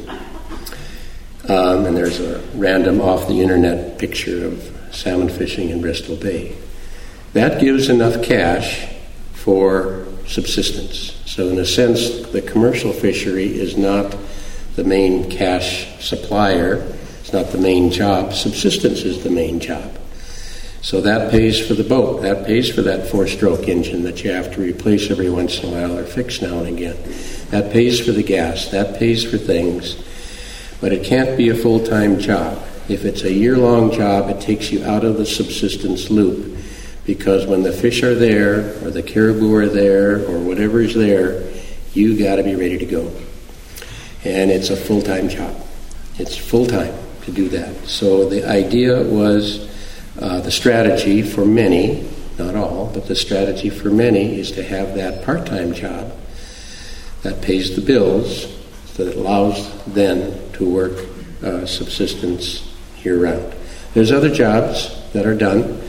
And there's a random off-the-internet picture of salmon fishing in Bristol Bay. That gives enough cash for subsistence. So in a sense, the commercial fishery is not the main cash supplier. It's not the main job. Subsistence is the main job. So that pays for the boat. That pays for that four-stroke engine that you have to replace every once in a while or fix now and again. That pays for the gas. That pays for things. But it can't be a full-time job. If it's a year-long job, it takes you out of the subsistence loop, because when the fish are there, or the caribou are there, or whatever is there, you got to be ready to go. And it's a full-time job. It's full-time to do that. So the idea was, the strategy for many, not all, but the strategy for many is to have that part-time job that pays the bills, that allows them to work subsistence year-round. There's other jobs that are done,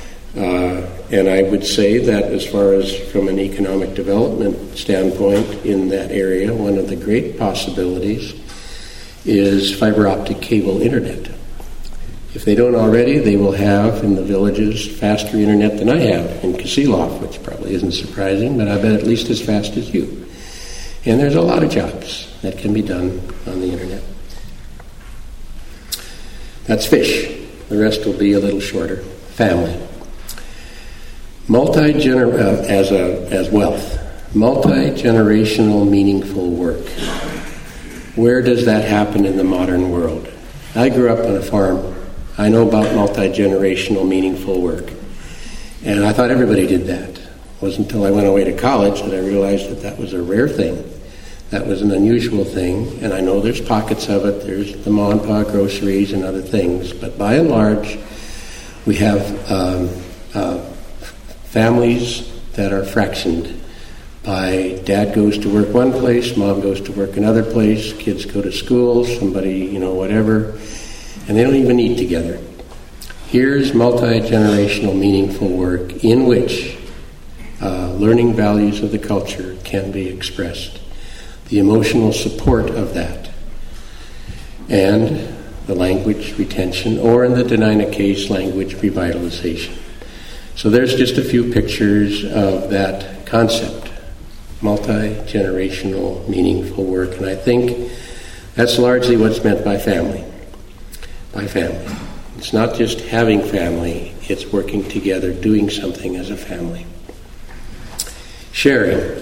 and I would say that as far as from an economic development standpoint in that area, one of the great possibilities is fiber optic cable internet. If they don't already, they will have in the villages faster internet than I have in Kasilof, which probably isn't surprising, but I bet at least as fast as you. And there's a lot of jobs that can be done on the internet. That's fish. The rest will be a little shorter. Family. As wealth. Multi-generational meaningful work. Where does that happen in the modern world? I grew up on a farm. I know about multi-generational meaningful work. And I thought everybody did that. It wasn't until I went away to college that I realized that that was a rare thing. That was an unusual thing. And I know there's pockets of it. There's the Ma and Pa groceries and other things. But by and large, we have families that are fractioned by dad goes to work one place, mom goes to work another place, kids go to school, somebody, whatever, and they don't even eat together. Here's multi-generational meaningful work in which learning values of the culture can be expressed. The emotional support of that. And the language retention, or in the Dena'ina case, language revitalization. So there's just a few pictures of that concept. Multi-generational meaningful work. And I think that's largely what's meant by family. By family. It's not just having family, it's working together, doing something as a family. Sharing.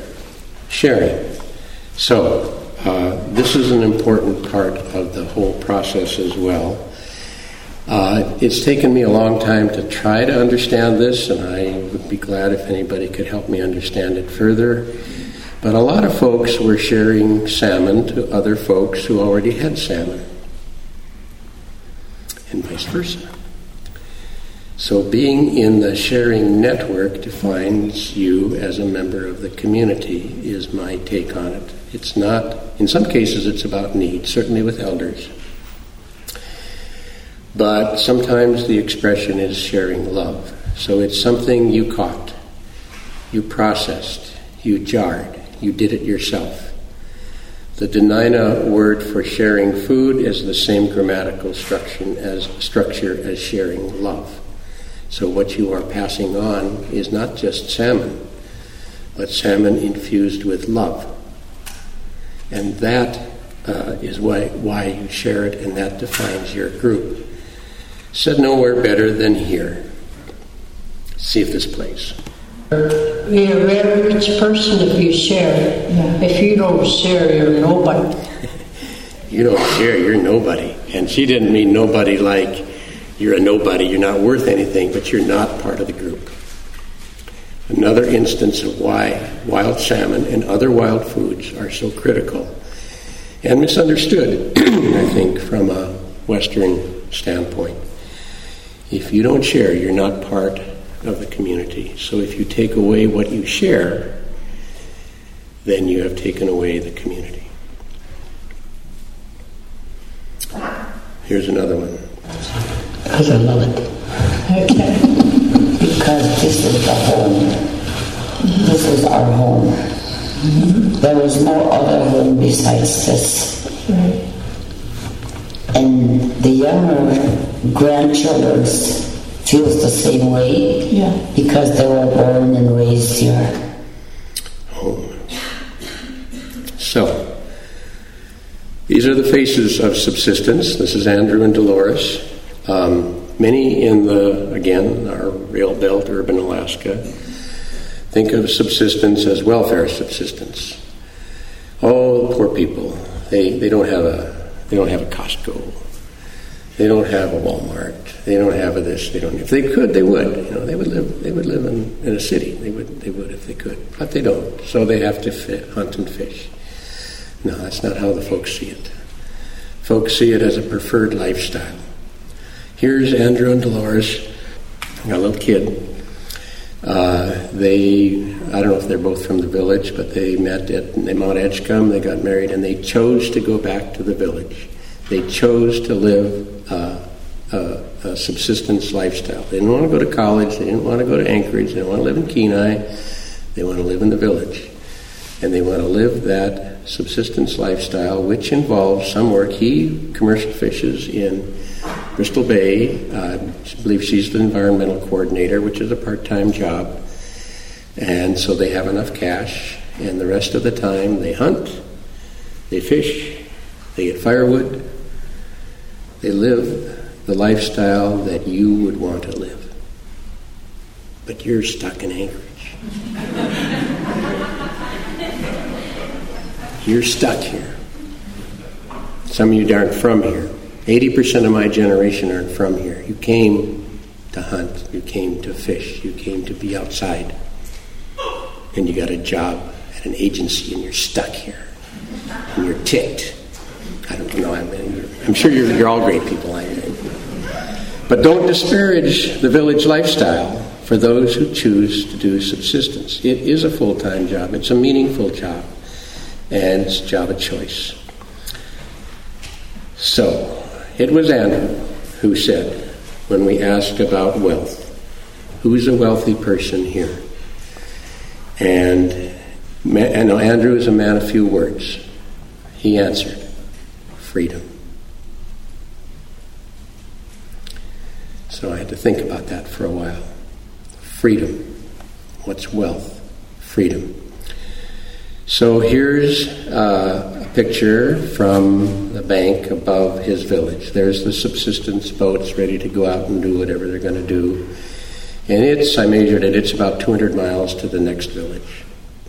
So, this is an important part of the whole process as well. It's taken me a long time to try to understand this, and I would be glad if anybody could help me understand it further. But a lot of folks were sharing salmon to other folks who already had salmon, and vice versa. So being in the sharing network defines you as a member of the community, is my take on it. It's not, in some cases it's about need, certainly with elders. But sometimes the expression is sharing love. So it's something you caught, you processed, you jarred, you did it yourself. The Dena'ina word for sharing food is the same grammatical structure as sharing love. So what you are passing on is not just salmon, but salmon infused with love. And that is why you share it, and that defines your group. Said nowhere better than here. See if this plays. You're a very rich person if you share. Yeah. If you don't share, you're nobody. You don't share, you're nobody. And she didn't mean nobody like you're a nobody, you're not worth anything, but you're not part of the group. Another instance of why wild salmon and other wild foods are so critical and misunderstood, I think, from a Western standpoint. If you don't share, you're not part of the community. So if you take away what you share, then you have taken away the community. Here's another one. Because I love it. Okay. Because this is the home. This is our home. Mm-hmm. There is no other home besides this. Right. And the younger grandchildren feels the same way, yeah, because they were born and raised here. Home. So, these are the faces of subsistence. This is Andrew and Dolores. Many in our rail belt, urban Alaska, think of subsistence as welfare subsistence. Oh, poor people. They don't have a Costco. They don't have a Walmart. They don't have a this. They don't. If they could, they would. They would live in a city. They would if they could, but they don't. So they have to hunt and fish. No, that's not how the folks see it. Folks see it as a preferred lifestyle. Here's Andrew and Dolores, a little kid. I don't know if they're both from the village, but they met at Mount Edgecombe, they got married, and they chose to go back to the village. They chose to live a subsistence lifestyle. They didn't want to go to college, they didn't want to go to Anchorage, they didn't want to live in Kenai, they want to live in the village. And they want to live that subsistence lifestyle, which involves some work. He commercial fishes in Bristol Bay. I believe she's the environmental coordinator, which is a part-time job. And so they have enough cash, and the rest of the time they hunt, they fish, they get firewood, they live the lifestyle that you would want to live. But you're stuck in Anchorage. You're stuck here. Some of you aren't from here. 80% of my generation aren't from here. You came to hunt. You came to fish. You came to be outside. And you got a job at an agency and you're stuck here. And you're ticked. I don't know. I'm sure you're all great people. But don't disparage the village lifestyle for those who choose to do subsistence. It is a full-time job. It's a meaningful job, and it's a job of choice. So, it was Andrew who said, when we asked about wealth, who's a wealthy person here? And Andrew is a man of few words. He answered, freedom. So I had to think about that for a while. Freedom. What's wealth? Freedom. So here's a picture from the bank above his village. There's the subsistence boats ready to go out and do whatever they're going to do. And I measured it, it's about 200 miles to the next village.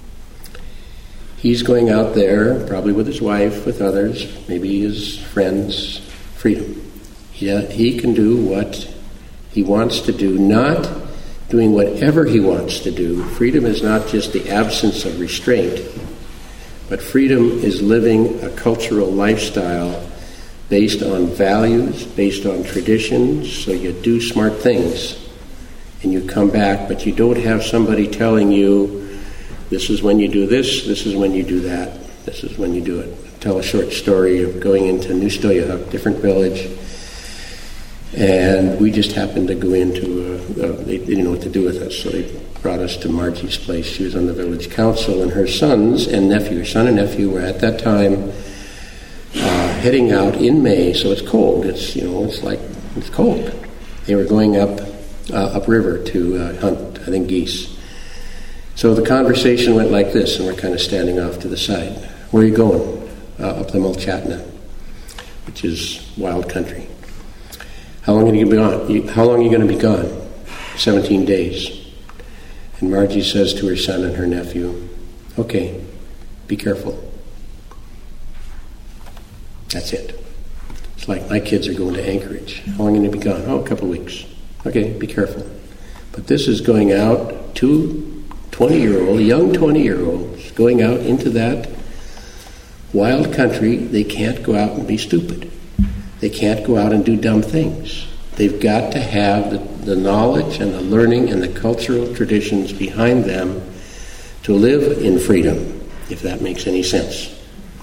He's going out there, probably with his wife, with others, maybe his friends. Freedom. Yeah, he can do what he wants to do, not doing whatever he wants to do. Freedom is not just the absence of restraint, but freedom is living a cultural lifestyle based on values, based on traditions, so you do smart things. And you come back, but you don't have somebody telling you, this is when you do this is when you do that, this is when you do it. I'll tell a short story of going into Nustoyahuk, different village, and we just happened to go into, they didn't know what to do with us, so they brought us to Margie's place. She was on the village council, and her son and nephew were at that time heading out in May, so it's cold, it's cold. They were going upriver to hunt, I think, geese. So the conversation went like this, and we're kind of standing off to the side. Where are you going? Up the Mulchatna, which is wild country. How long are you going to be gone? 17 days. And Margie says to her son and her nephew, okay, be careful. That's it. It's like my kids are going to Anchorage. How long are you going to be gone? Oh, a couple of weeks. Okay, be careful. But this is going out, young 20-year-olds, going out into that wild country. They can't go out and be stupid. They can't go out and do dumb things. They've got to have the knowledge and the learning and the cultural traditions behind them to live in freedom, if that makes any sense.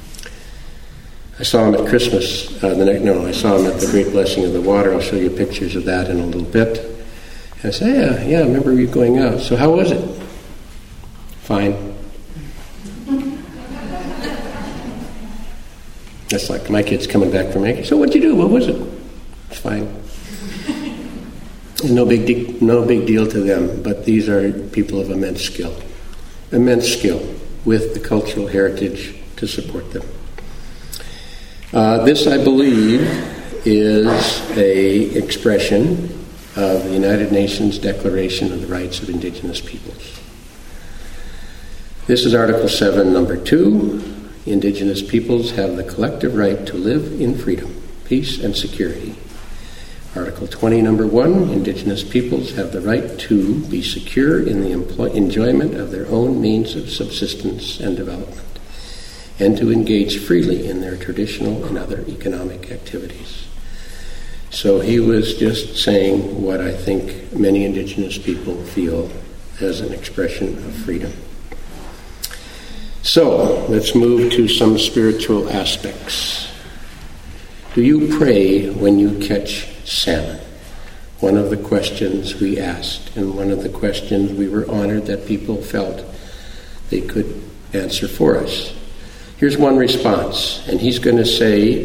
I saw him at Christmas. I saw him at the Great Blessing of the Water. I'll show you pictures of that in a little bit. And I said, yeah, I remember you going out. So how was it? Fine. That's like my kids coming back from Anchorage. So what'd you do? What was it? It's fine. It's no big deal to them, but these are people of immense skill with the cultural heritage to support them. This, I believe, is an expression of the United Nations Declaration of the Rights of Indigenous Peoples. This is Article 7, number 2. Indigenous peoples have the collective right to live in freedom, peace, and security. Article 20, number 1. Indigenous peoples have the right to be secure in the enjoyment of their own means of subsistence and development, and to engage freely in their traditional and other economic activities. So he was just saying what I think many Indigenous people feel as an expression of freedom. So, let's move to some spiritual aspects. Do you pray when you catch salmon? One of the questions we asked, and one of the questions we were honored that people felt they could answer for us. Here's one response, and he's going to say,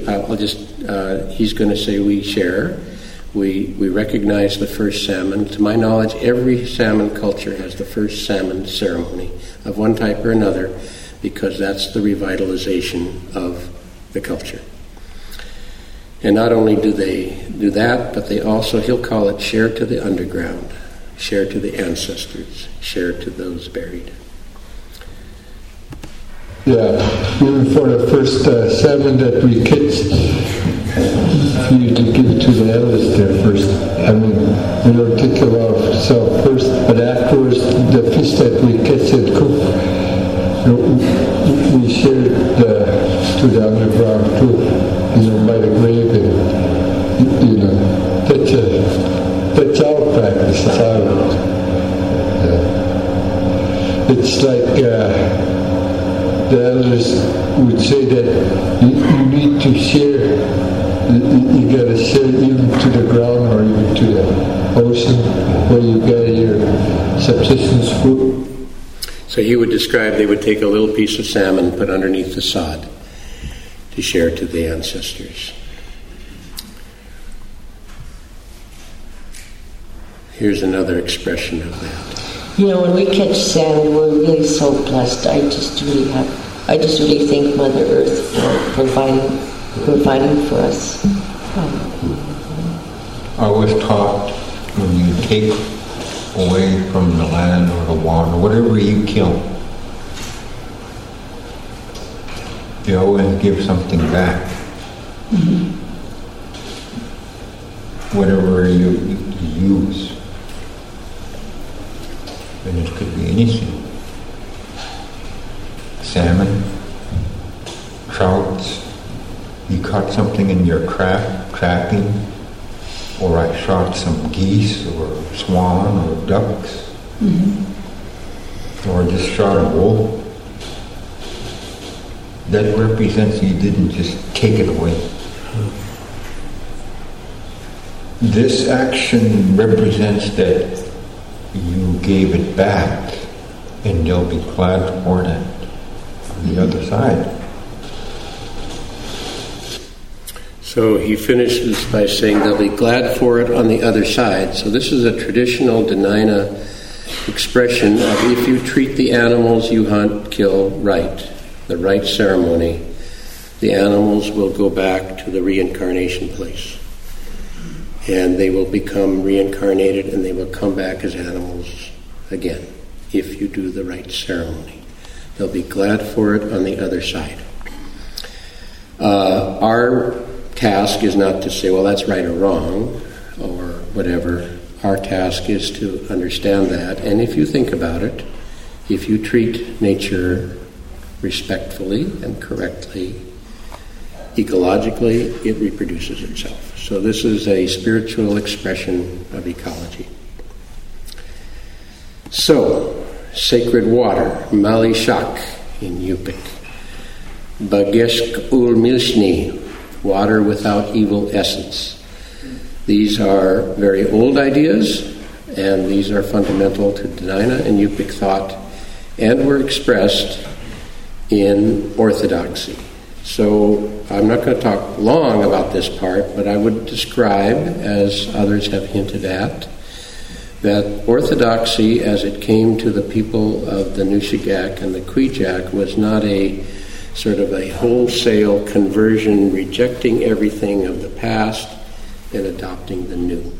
we share. We recognize the first salmon. To my knowledge, every salmon culture has the first salmon ceremony of one type or another, because that's the revitalization of the culture. And not only do they do that, but they also, he'll call it share to the underground, share to the ancestors, share to those buried. Yeah, even for the first salmon that we catch, for you to give to the elders there first. I mean, we don't take care of ourselves first, but afterwards, the fish that we catch and cook, we share it to the underground too, by the grave, and that's our practice. it's like the elders would say that you need to share. You got to share even to the ground or even to the ocean where you get your subsistence food. So he would describe they would take a little piece of salmon, put underneath the sod to share to the ancestors. Here's another expression of that. You know, when we catch salmon, we're really so blessed. I just really thank Mother Earth for providing for us. I was taught when you take away from the land or the water, whatever you kill, you always give something back. Mm-hmm. Whatever you use. And it could be anything. Salmon, trouts, you caught something in your trapping, or I shot some geese or swan or ducks, or just shot a wolf. That represents you didn't just take it away. This action represents that you gave it back, and you'll be glad for it on the other side. So he finishes by saying they'll be glad for it on the other side. So this is a traditional Dena'ina expression of if you treat the animals you hunt, kill right, the right ceremony, the animals will go back to the reincarnation place. And they will become reincarnated and they will come back as animals again if you do the right ceremony. They'll be glad for it on the other side. Our task is not to say, well, that's right or wrong, or whatever. Our task is to understand that. And if you think about it, if you treat nature respectfully and correctly, ecologically, it reproduces itself. So this is a spiritual expression of ecology. So, sacred water, Mali Shak in Yupik. Bagesk ul Milshni, water without evil essence. These are very old ideas, and these are fundamental to Dena'ina and Yupik thought, and were expressed in orthodoxy. So I'm not going to talk long about this part, but I would describe, as others have hinted at, that orthodoxy as it came to the people of the Nushagak and the Kwijak was not a sort of a wholesale conversion, rejecting everything of the past and adopting the new.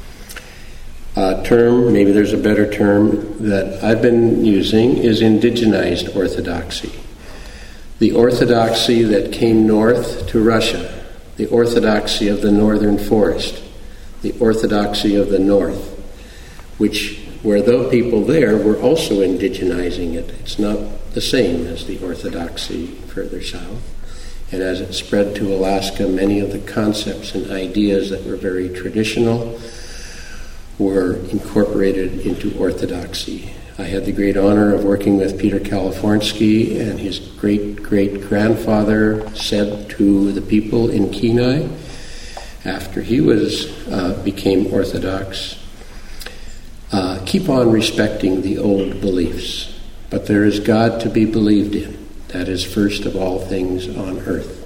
Term, maybe there's a better term that I've been using, is indigenized orthodoxy. The orthodoxy that came north to Russia, the orthodoxy of the northern forest, the orthodoxy of the north, where the people there were also indigenizing it. It's not the same as the orthodoxy further south. And as it spread to Alaska, many of the concepts and ideas that were very traditional were incorporated into orthodoxy. I had the great honor of working with Peter Kalifornsky, and his great-great-grandfather said to the people in Kenai, after he became Orthodox, keep on respecting the old beliefs, but there is God to be believed in. That is first of all things on earth.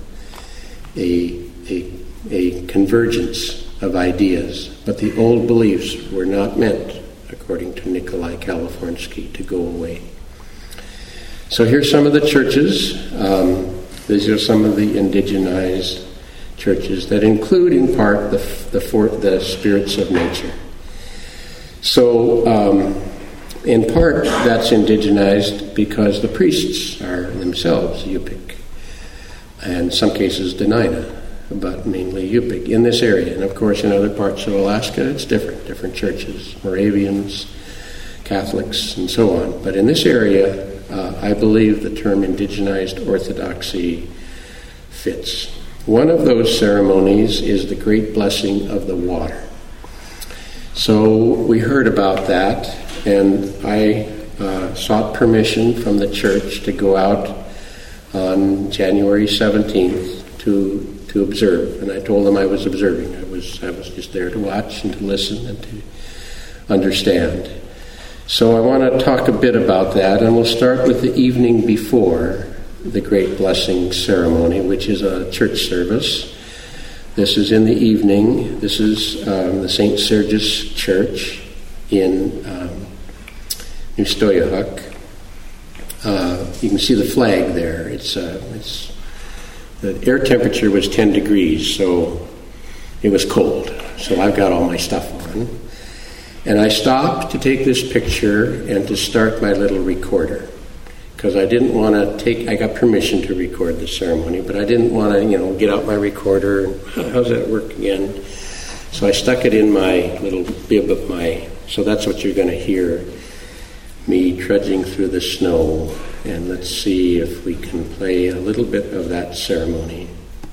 A convergence of ideas, but the old beliefs were not meant, according to Nikolai Kalifornsky, to go away. So here's some of the churches. These are some of the indigenized churches that include, in part, the spirits of nature. So, in part, that's indigenized because the priests are themselves Yupik, and in some cases Dena'ina, but mainly Yupik in this area. And of course, in other parts of Alaska, it's different churches, Moravians, Catholics, and so on. But in this area, I believe the term indigenized orthodoxy fits. One of those ceremonies is the great blessing of the water. So we heard about that, and I sought permission from the church to go out on January 17th to observe. And I told them I was observing. I was just there to watch and to listen and to understand. So I want to talk a bit about that, and we'll start with the evening before the Great Blessing Ceremony, which is a church service. This is in the evening. This is the St. Sergius Church in New Stoyahuk. You can see the flag there. The air temperature was 10 degrees, so it was cold. So I've got all my stuff on. And I stopped to take this picture and to start my little recorder, because I didn't want to I got permission to record the ceremony, but I didn't want to, get out my recorder and how's that work again? So I stuck it in my little bib of so that's what you're going to hear, me trudging through the snow. And let's see if we can play a little bit of that ceremony.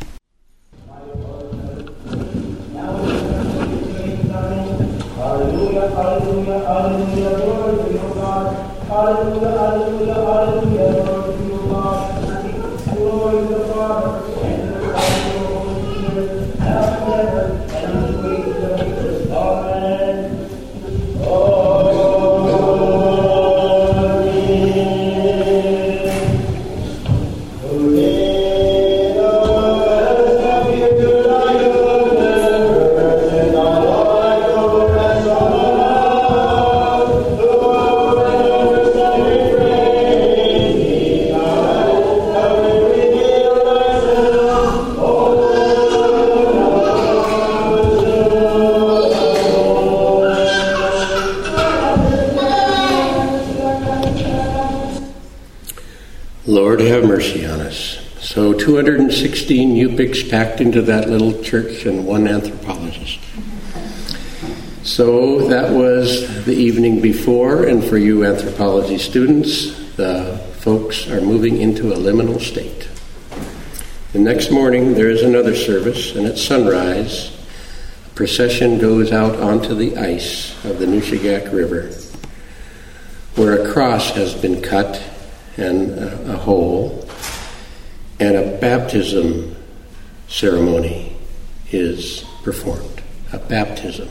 Hallelujah, hallelujah, hallelujah, Lord, we know God. Hallelujah, hallelujah, hallelujah, Lord, we know God. Glory to the Father, and to the Son, and to the Holy Spirit, now and forever, and unto the age of ages. Amen. Lord, have mercy on us. So 216 Yupiks packed into that little church and one anthropologist. So that was the evening before, and for you anthropology students, the folks are moving into a liminal state. The next morning there is another service, and at sunrise, a procession goes out onto the ice of the Nushagak River, where a cross has been cut and a hole, and a baptism ceremony is performed. A baptism.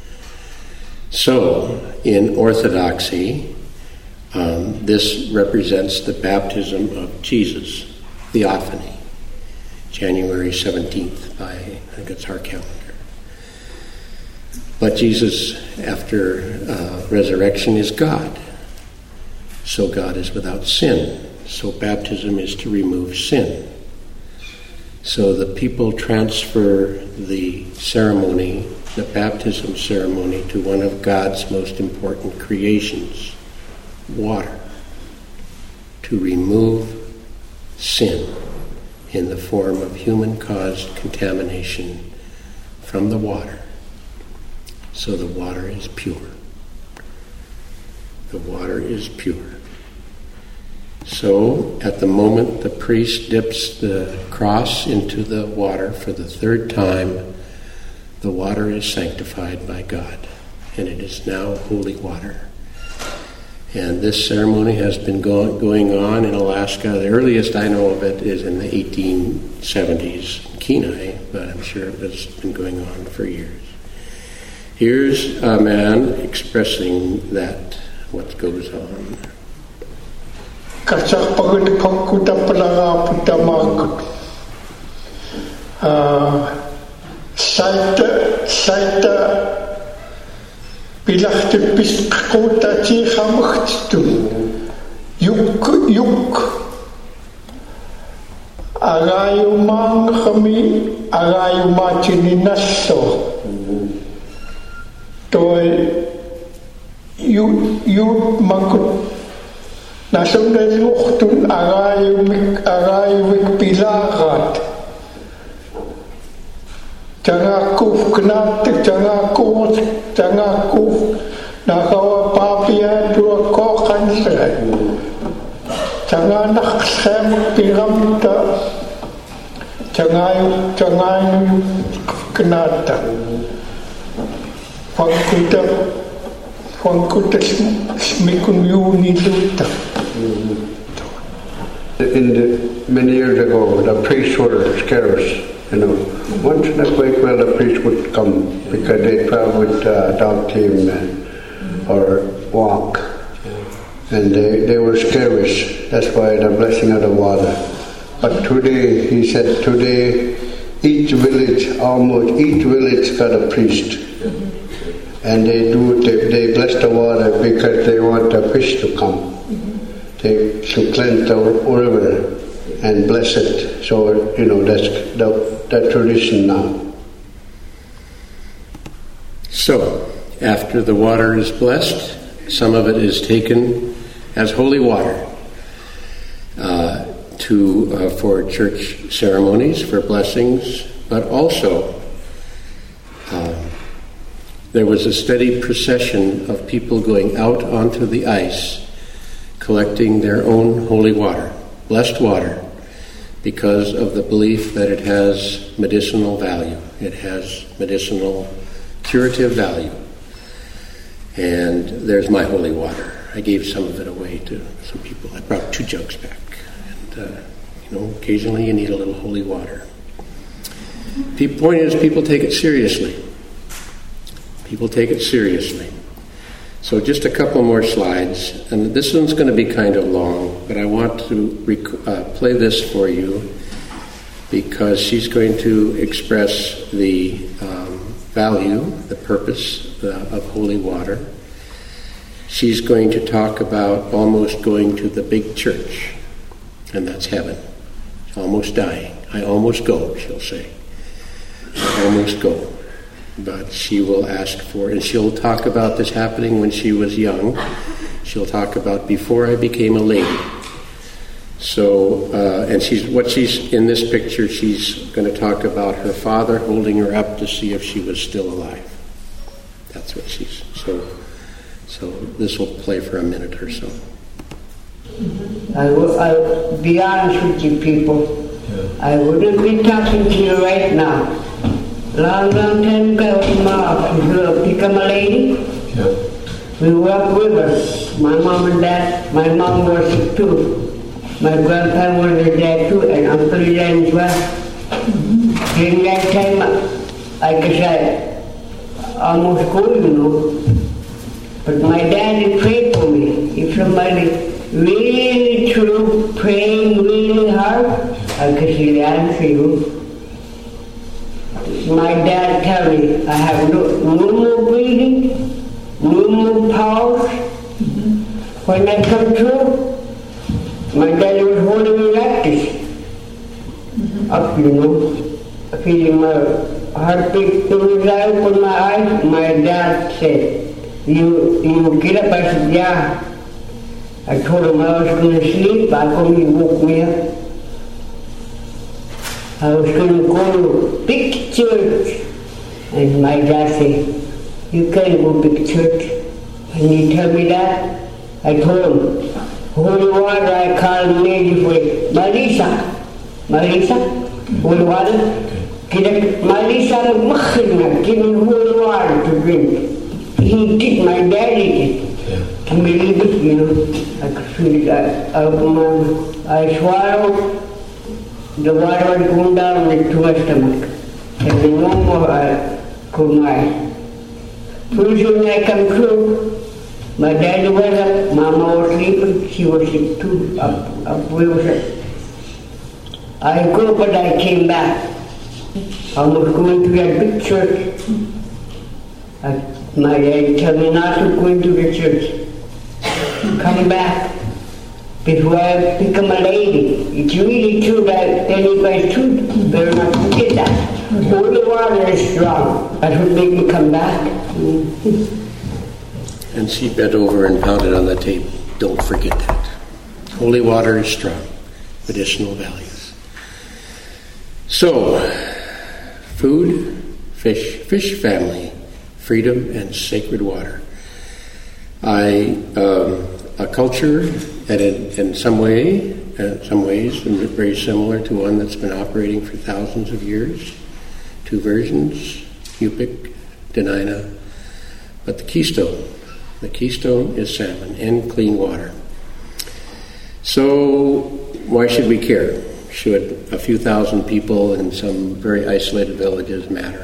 So, in Orthodoxy, this represents the baptism of Jesus, Theophany, January 17th by, I think it's our calendar. But Jesus, after resurrection, is God. So God is without sin. So baptism is to remove sin. So the people transfer the ceremony, the baptism ceremony, to one of God's most important creations, water, to remove sin in the form of human-caused contamination from the water. So the water is pure. The water is pure. So, at the moment the priest dips the cross into the water for the third time, the water is sanctified by God, and it is now holy water. And this ceremony has been going on in Alaska. The earliest I know of it is in the 1870s in Kenai, but I'm sure it has been going on for years. Here's a man expressing that, what goes on. Kasak pagod kakuta pala puta makut. Saita pilachte piskota tjechamachtu. Yuk. Agayu manghami, agayu machininasso. Toi yut makut. Nasundan luchtun agayumik pilagat. Tangakuf knat, tangakuf nakawa papia dua kokan serai. Tanganak sem piramta, tangayu knata. Pagkuta Many years ago, the priests were scarce. Once in a great while, the priest would come because they travel with dog team or walk, and they were scarce. That's why the blessing of the water. But today, he said, today, almost each village got a priest, and they bless the water because they want the fish to come, to cleanse the river and bless it. So that's the tradition now. So, after the water is blessed, some of it is taken as holy water for church ceremonies, for blessings, but also there was a steady procession of people going out onto the ice, collecting their own holy water, blessed water, because of the belief that it has medicinal value. It has medicinal curative value. And there's my holy water. I gave some of it away to some people. I brought 2 jugs back. And, occasionally you need a little holy water. The point is, people take it seriously. People take it seriously. So just a couple more slides. And this one's going to be kind of long, but I want to play this for you because she's going to express the value, the purpose of holy water. She's going to talk about almost going to the big church, and that's heaven. Almost dying. I almost go, she'll say. I almost go. But she will ask for, and she'll talk about this happening when she was young. She'll talk about before I became a lady. So, and she's in this picture, she's going to talk about her father holding her up to see if she was still alive. That's what she's, so this will play for a minute or so. I'll be honest with you people. I wouldn't be talking to you right now. Long time ago, become a lady. We were up rivers. My mom and dad, my mom was sick too. My grandpa was there too, and Uncle Len as well. During that time, I guess I almost go, But my dad prayed for me. If somebody really true, praying really hard, I guess he'll answer you. My dad tell me I have no more breathing, no more pulse. When I come through, my dad was holding me like this. Up, feeling my heartbeat. As soon as I opened my eyes, my dad said, you get up? I said, yeah. I told him I was going to sleep. He woke me up. I was going to go to big church. And my dad said, you can't go big church. And he told me that. I told him, holy water I call lady for it. Marisa, holy water. Marisa, give me holy water to drink. He did, my daddy did. I believe it, I could feel it. I swallowed. The water was going down into my stomach. And no more I could mind. Pretty soon I come through. My daddy was up, Mama was sleeping, she was sick too, up we was up. I go, but I came back. I was going to that big church. My daddy told me not to go into the church. Come back before I become a lady. It's really true that anybody's true. Better not forget that. Holy water is strong. That would make me come back. And she bent over and pounded on the table. Don't forget that. Holy water is strong. Medicinal values. So, food, fish family, freedom, and sacred water. A culture that in some ways, very similar to one that's been operating for thousands of years. 2 versions, Yupik, Dena'ina, but the keystone The keystone is salmon and clean water. So why should we care? Should a few thousand people in some very isolated villages matter?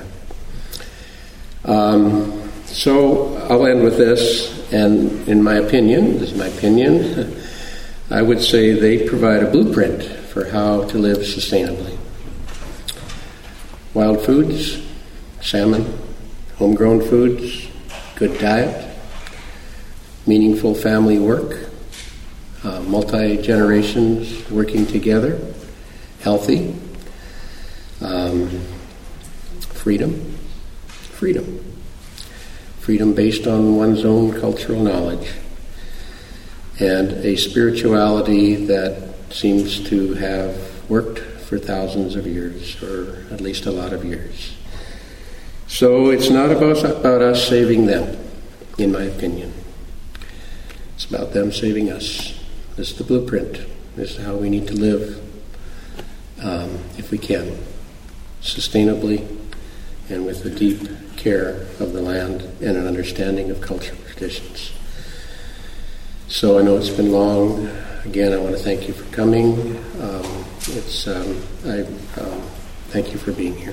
So I'll end with this, and in my opinion, this is my opinion, I would say they provide a blueprint for how to live sustainably. Wild foods, salmon, homegrown foods, good diet, meaningful family work, multi-generations working together, healthy, freedom based on one's own cultural knowledge, and a spirituality that seems to have worked for thousands of years, or at least a lot of years. So it's not about us saving them, in my opinion. It's about them saving us. This is the blueprint. This is how we need to live, if we can, sustainably and with a deep care of the land and an understanding of cultural traditions. So I know it's been long. Again, I want to thank you for coming. Thank you for being here.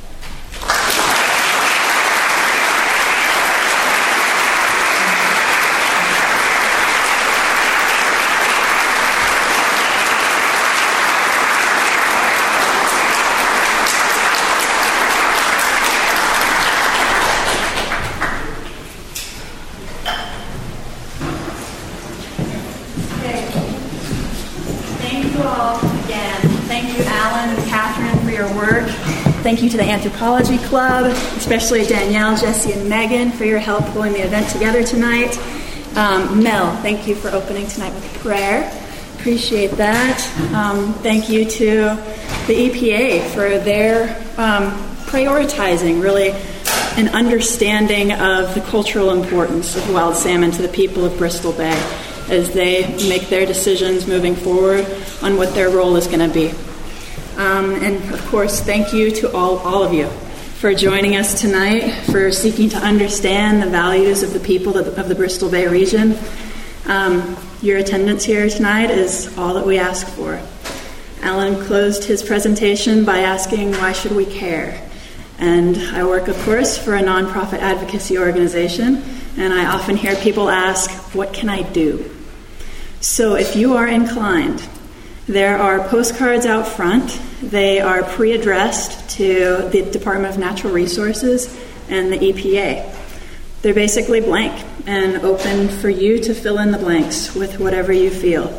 Thank you to the Anthropology Club, especially Danielle, Jesse, and Megan for your help pulling the event together tonight. Mel, thank you for opening tonight with prayer. Appreciate that. Thank you to the EPA for their prioritizing really an understanding of the cultural importance of wild salmon to the people of Bristol Bay as they make their decisions moving forward on what their role is going to be. And of course, thank you to all of you for joining us tonight, for seeking to understand the values of the people of the Bristol Bay region. Your attendance here tonight is all that we ask for. Alan closed his presentation by asking, why should we care? And I work, of course, for a nonprofit advocacy organization, and I often hear people ask, what can I do? So if you are inclined, there are postcards out front. They are pre-addressed to the Department of Natural Resources and the EPA. They're basically blank and open for you to fill in the blanks with whatever you feel.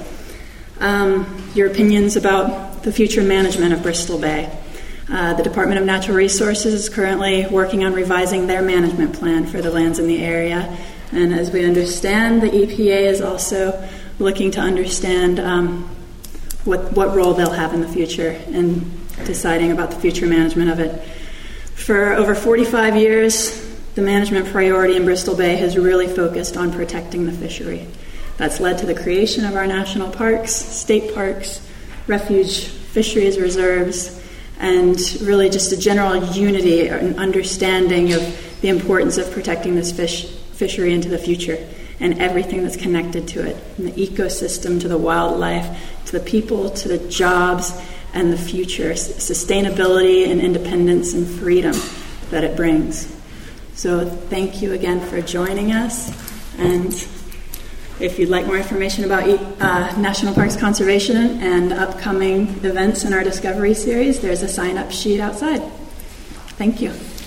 Your opinions about the future management of Bristol Bay. The Department of Natural Resources is currently working on revising their management plan for the lands in the area. And as we understand, the EPA is also looking to understand what role they'll have in the future in deciding about the future management of it. For over 45 years, the management priority in Bristol Bay has really focused on protecting the fishery. That's led to the creation of our national parks, state parks, refuge fisheries reserves, and really just a general unity and understanding of the importance of protecting this fishery into the future and everything that's connected to it, from the ecosystem to the wildlife, to the people, to the jobs, and the future, sustainability and independence and freedom that it brings. So thank you again for joining us. And if you'd like more information about National Parks Conservation and upcoming events in our Discovery series, there's a sign-up sheet outside. Thank you.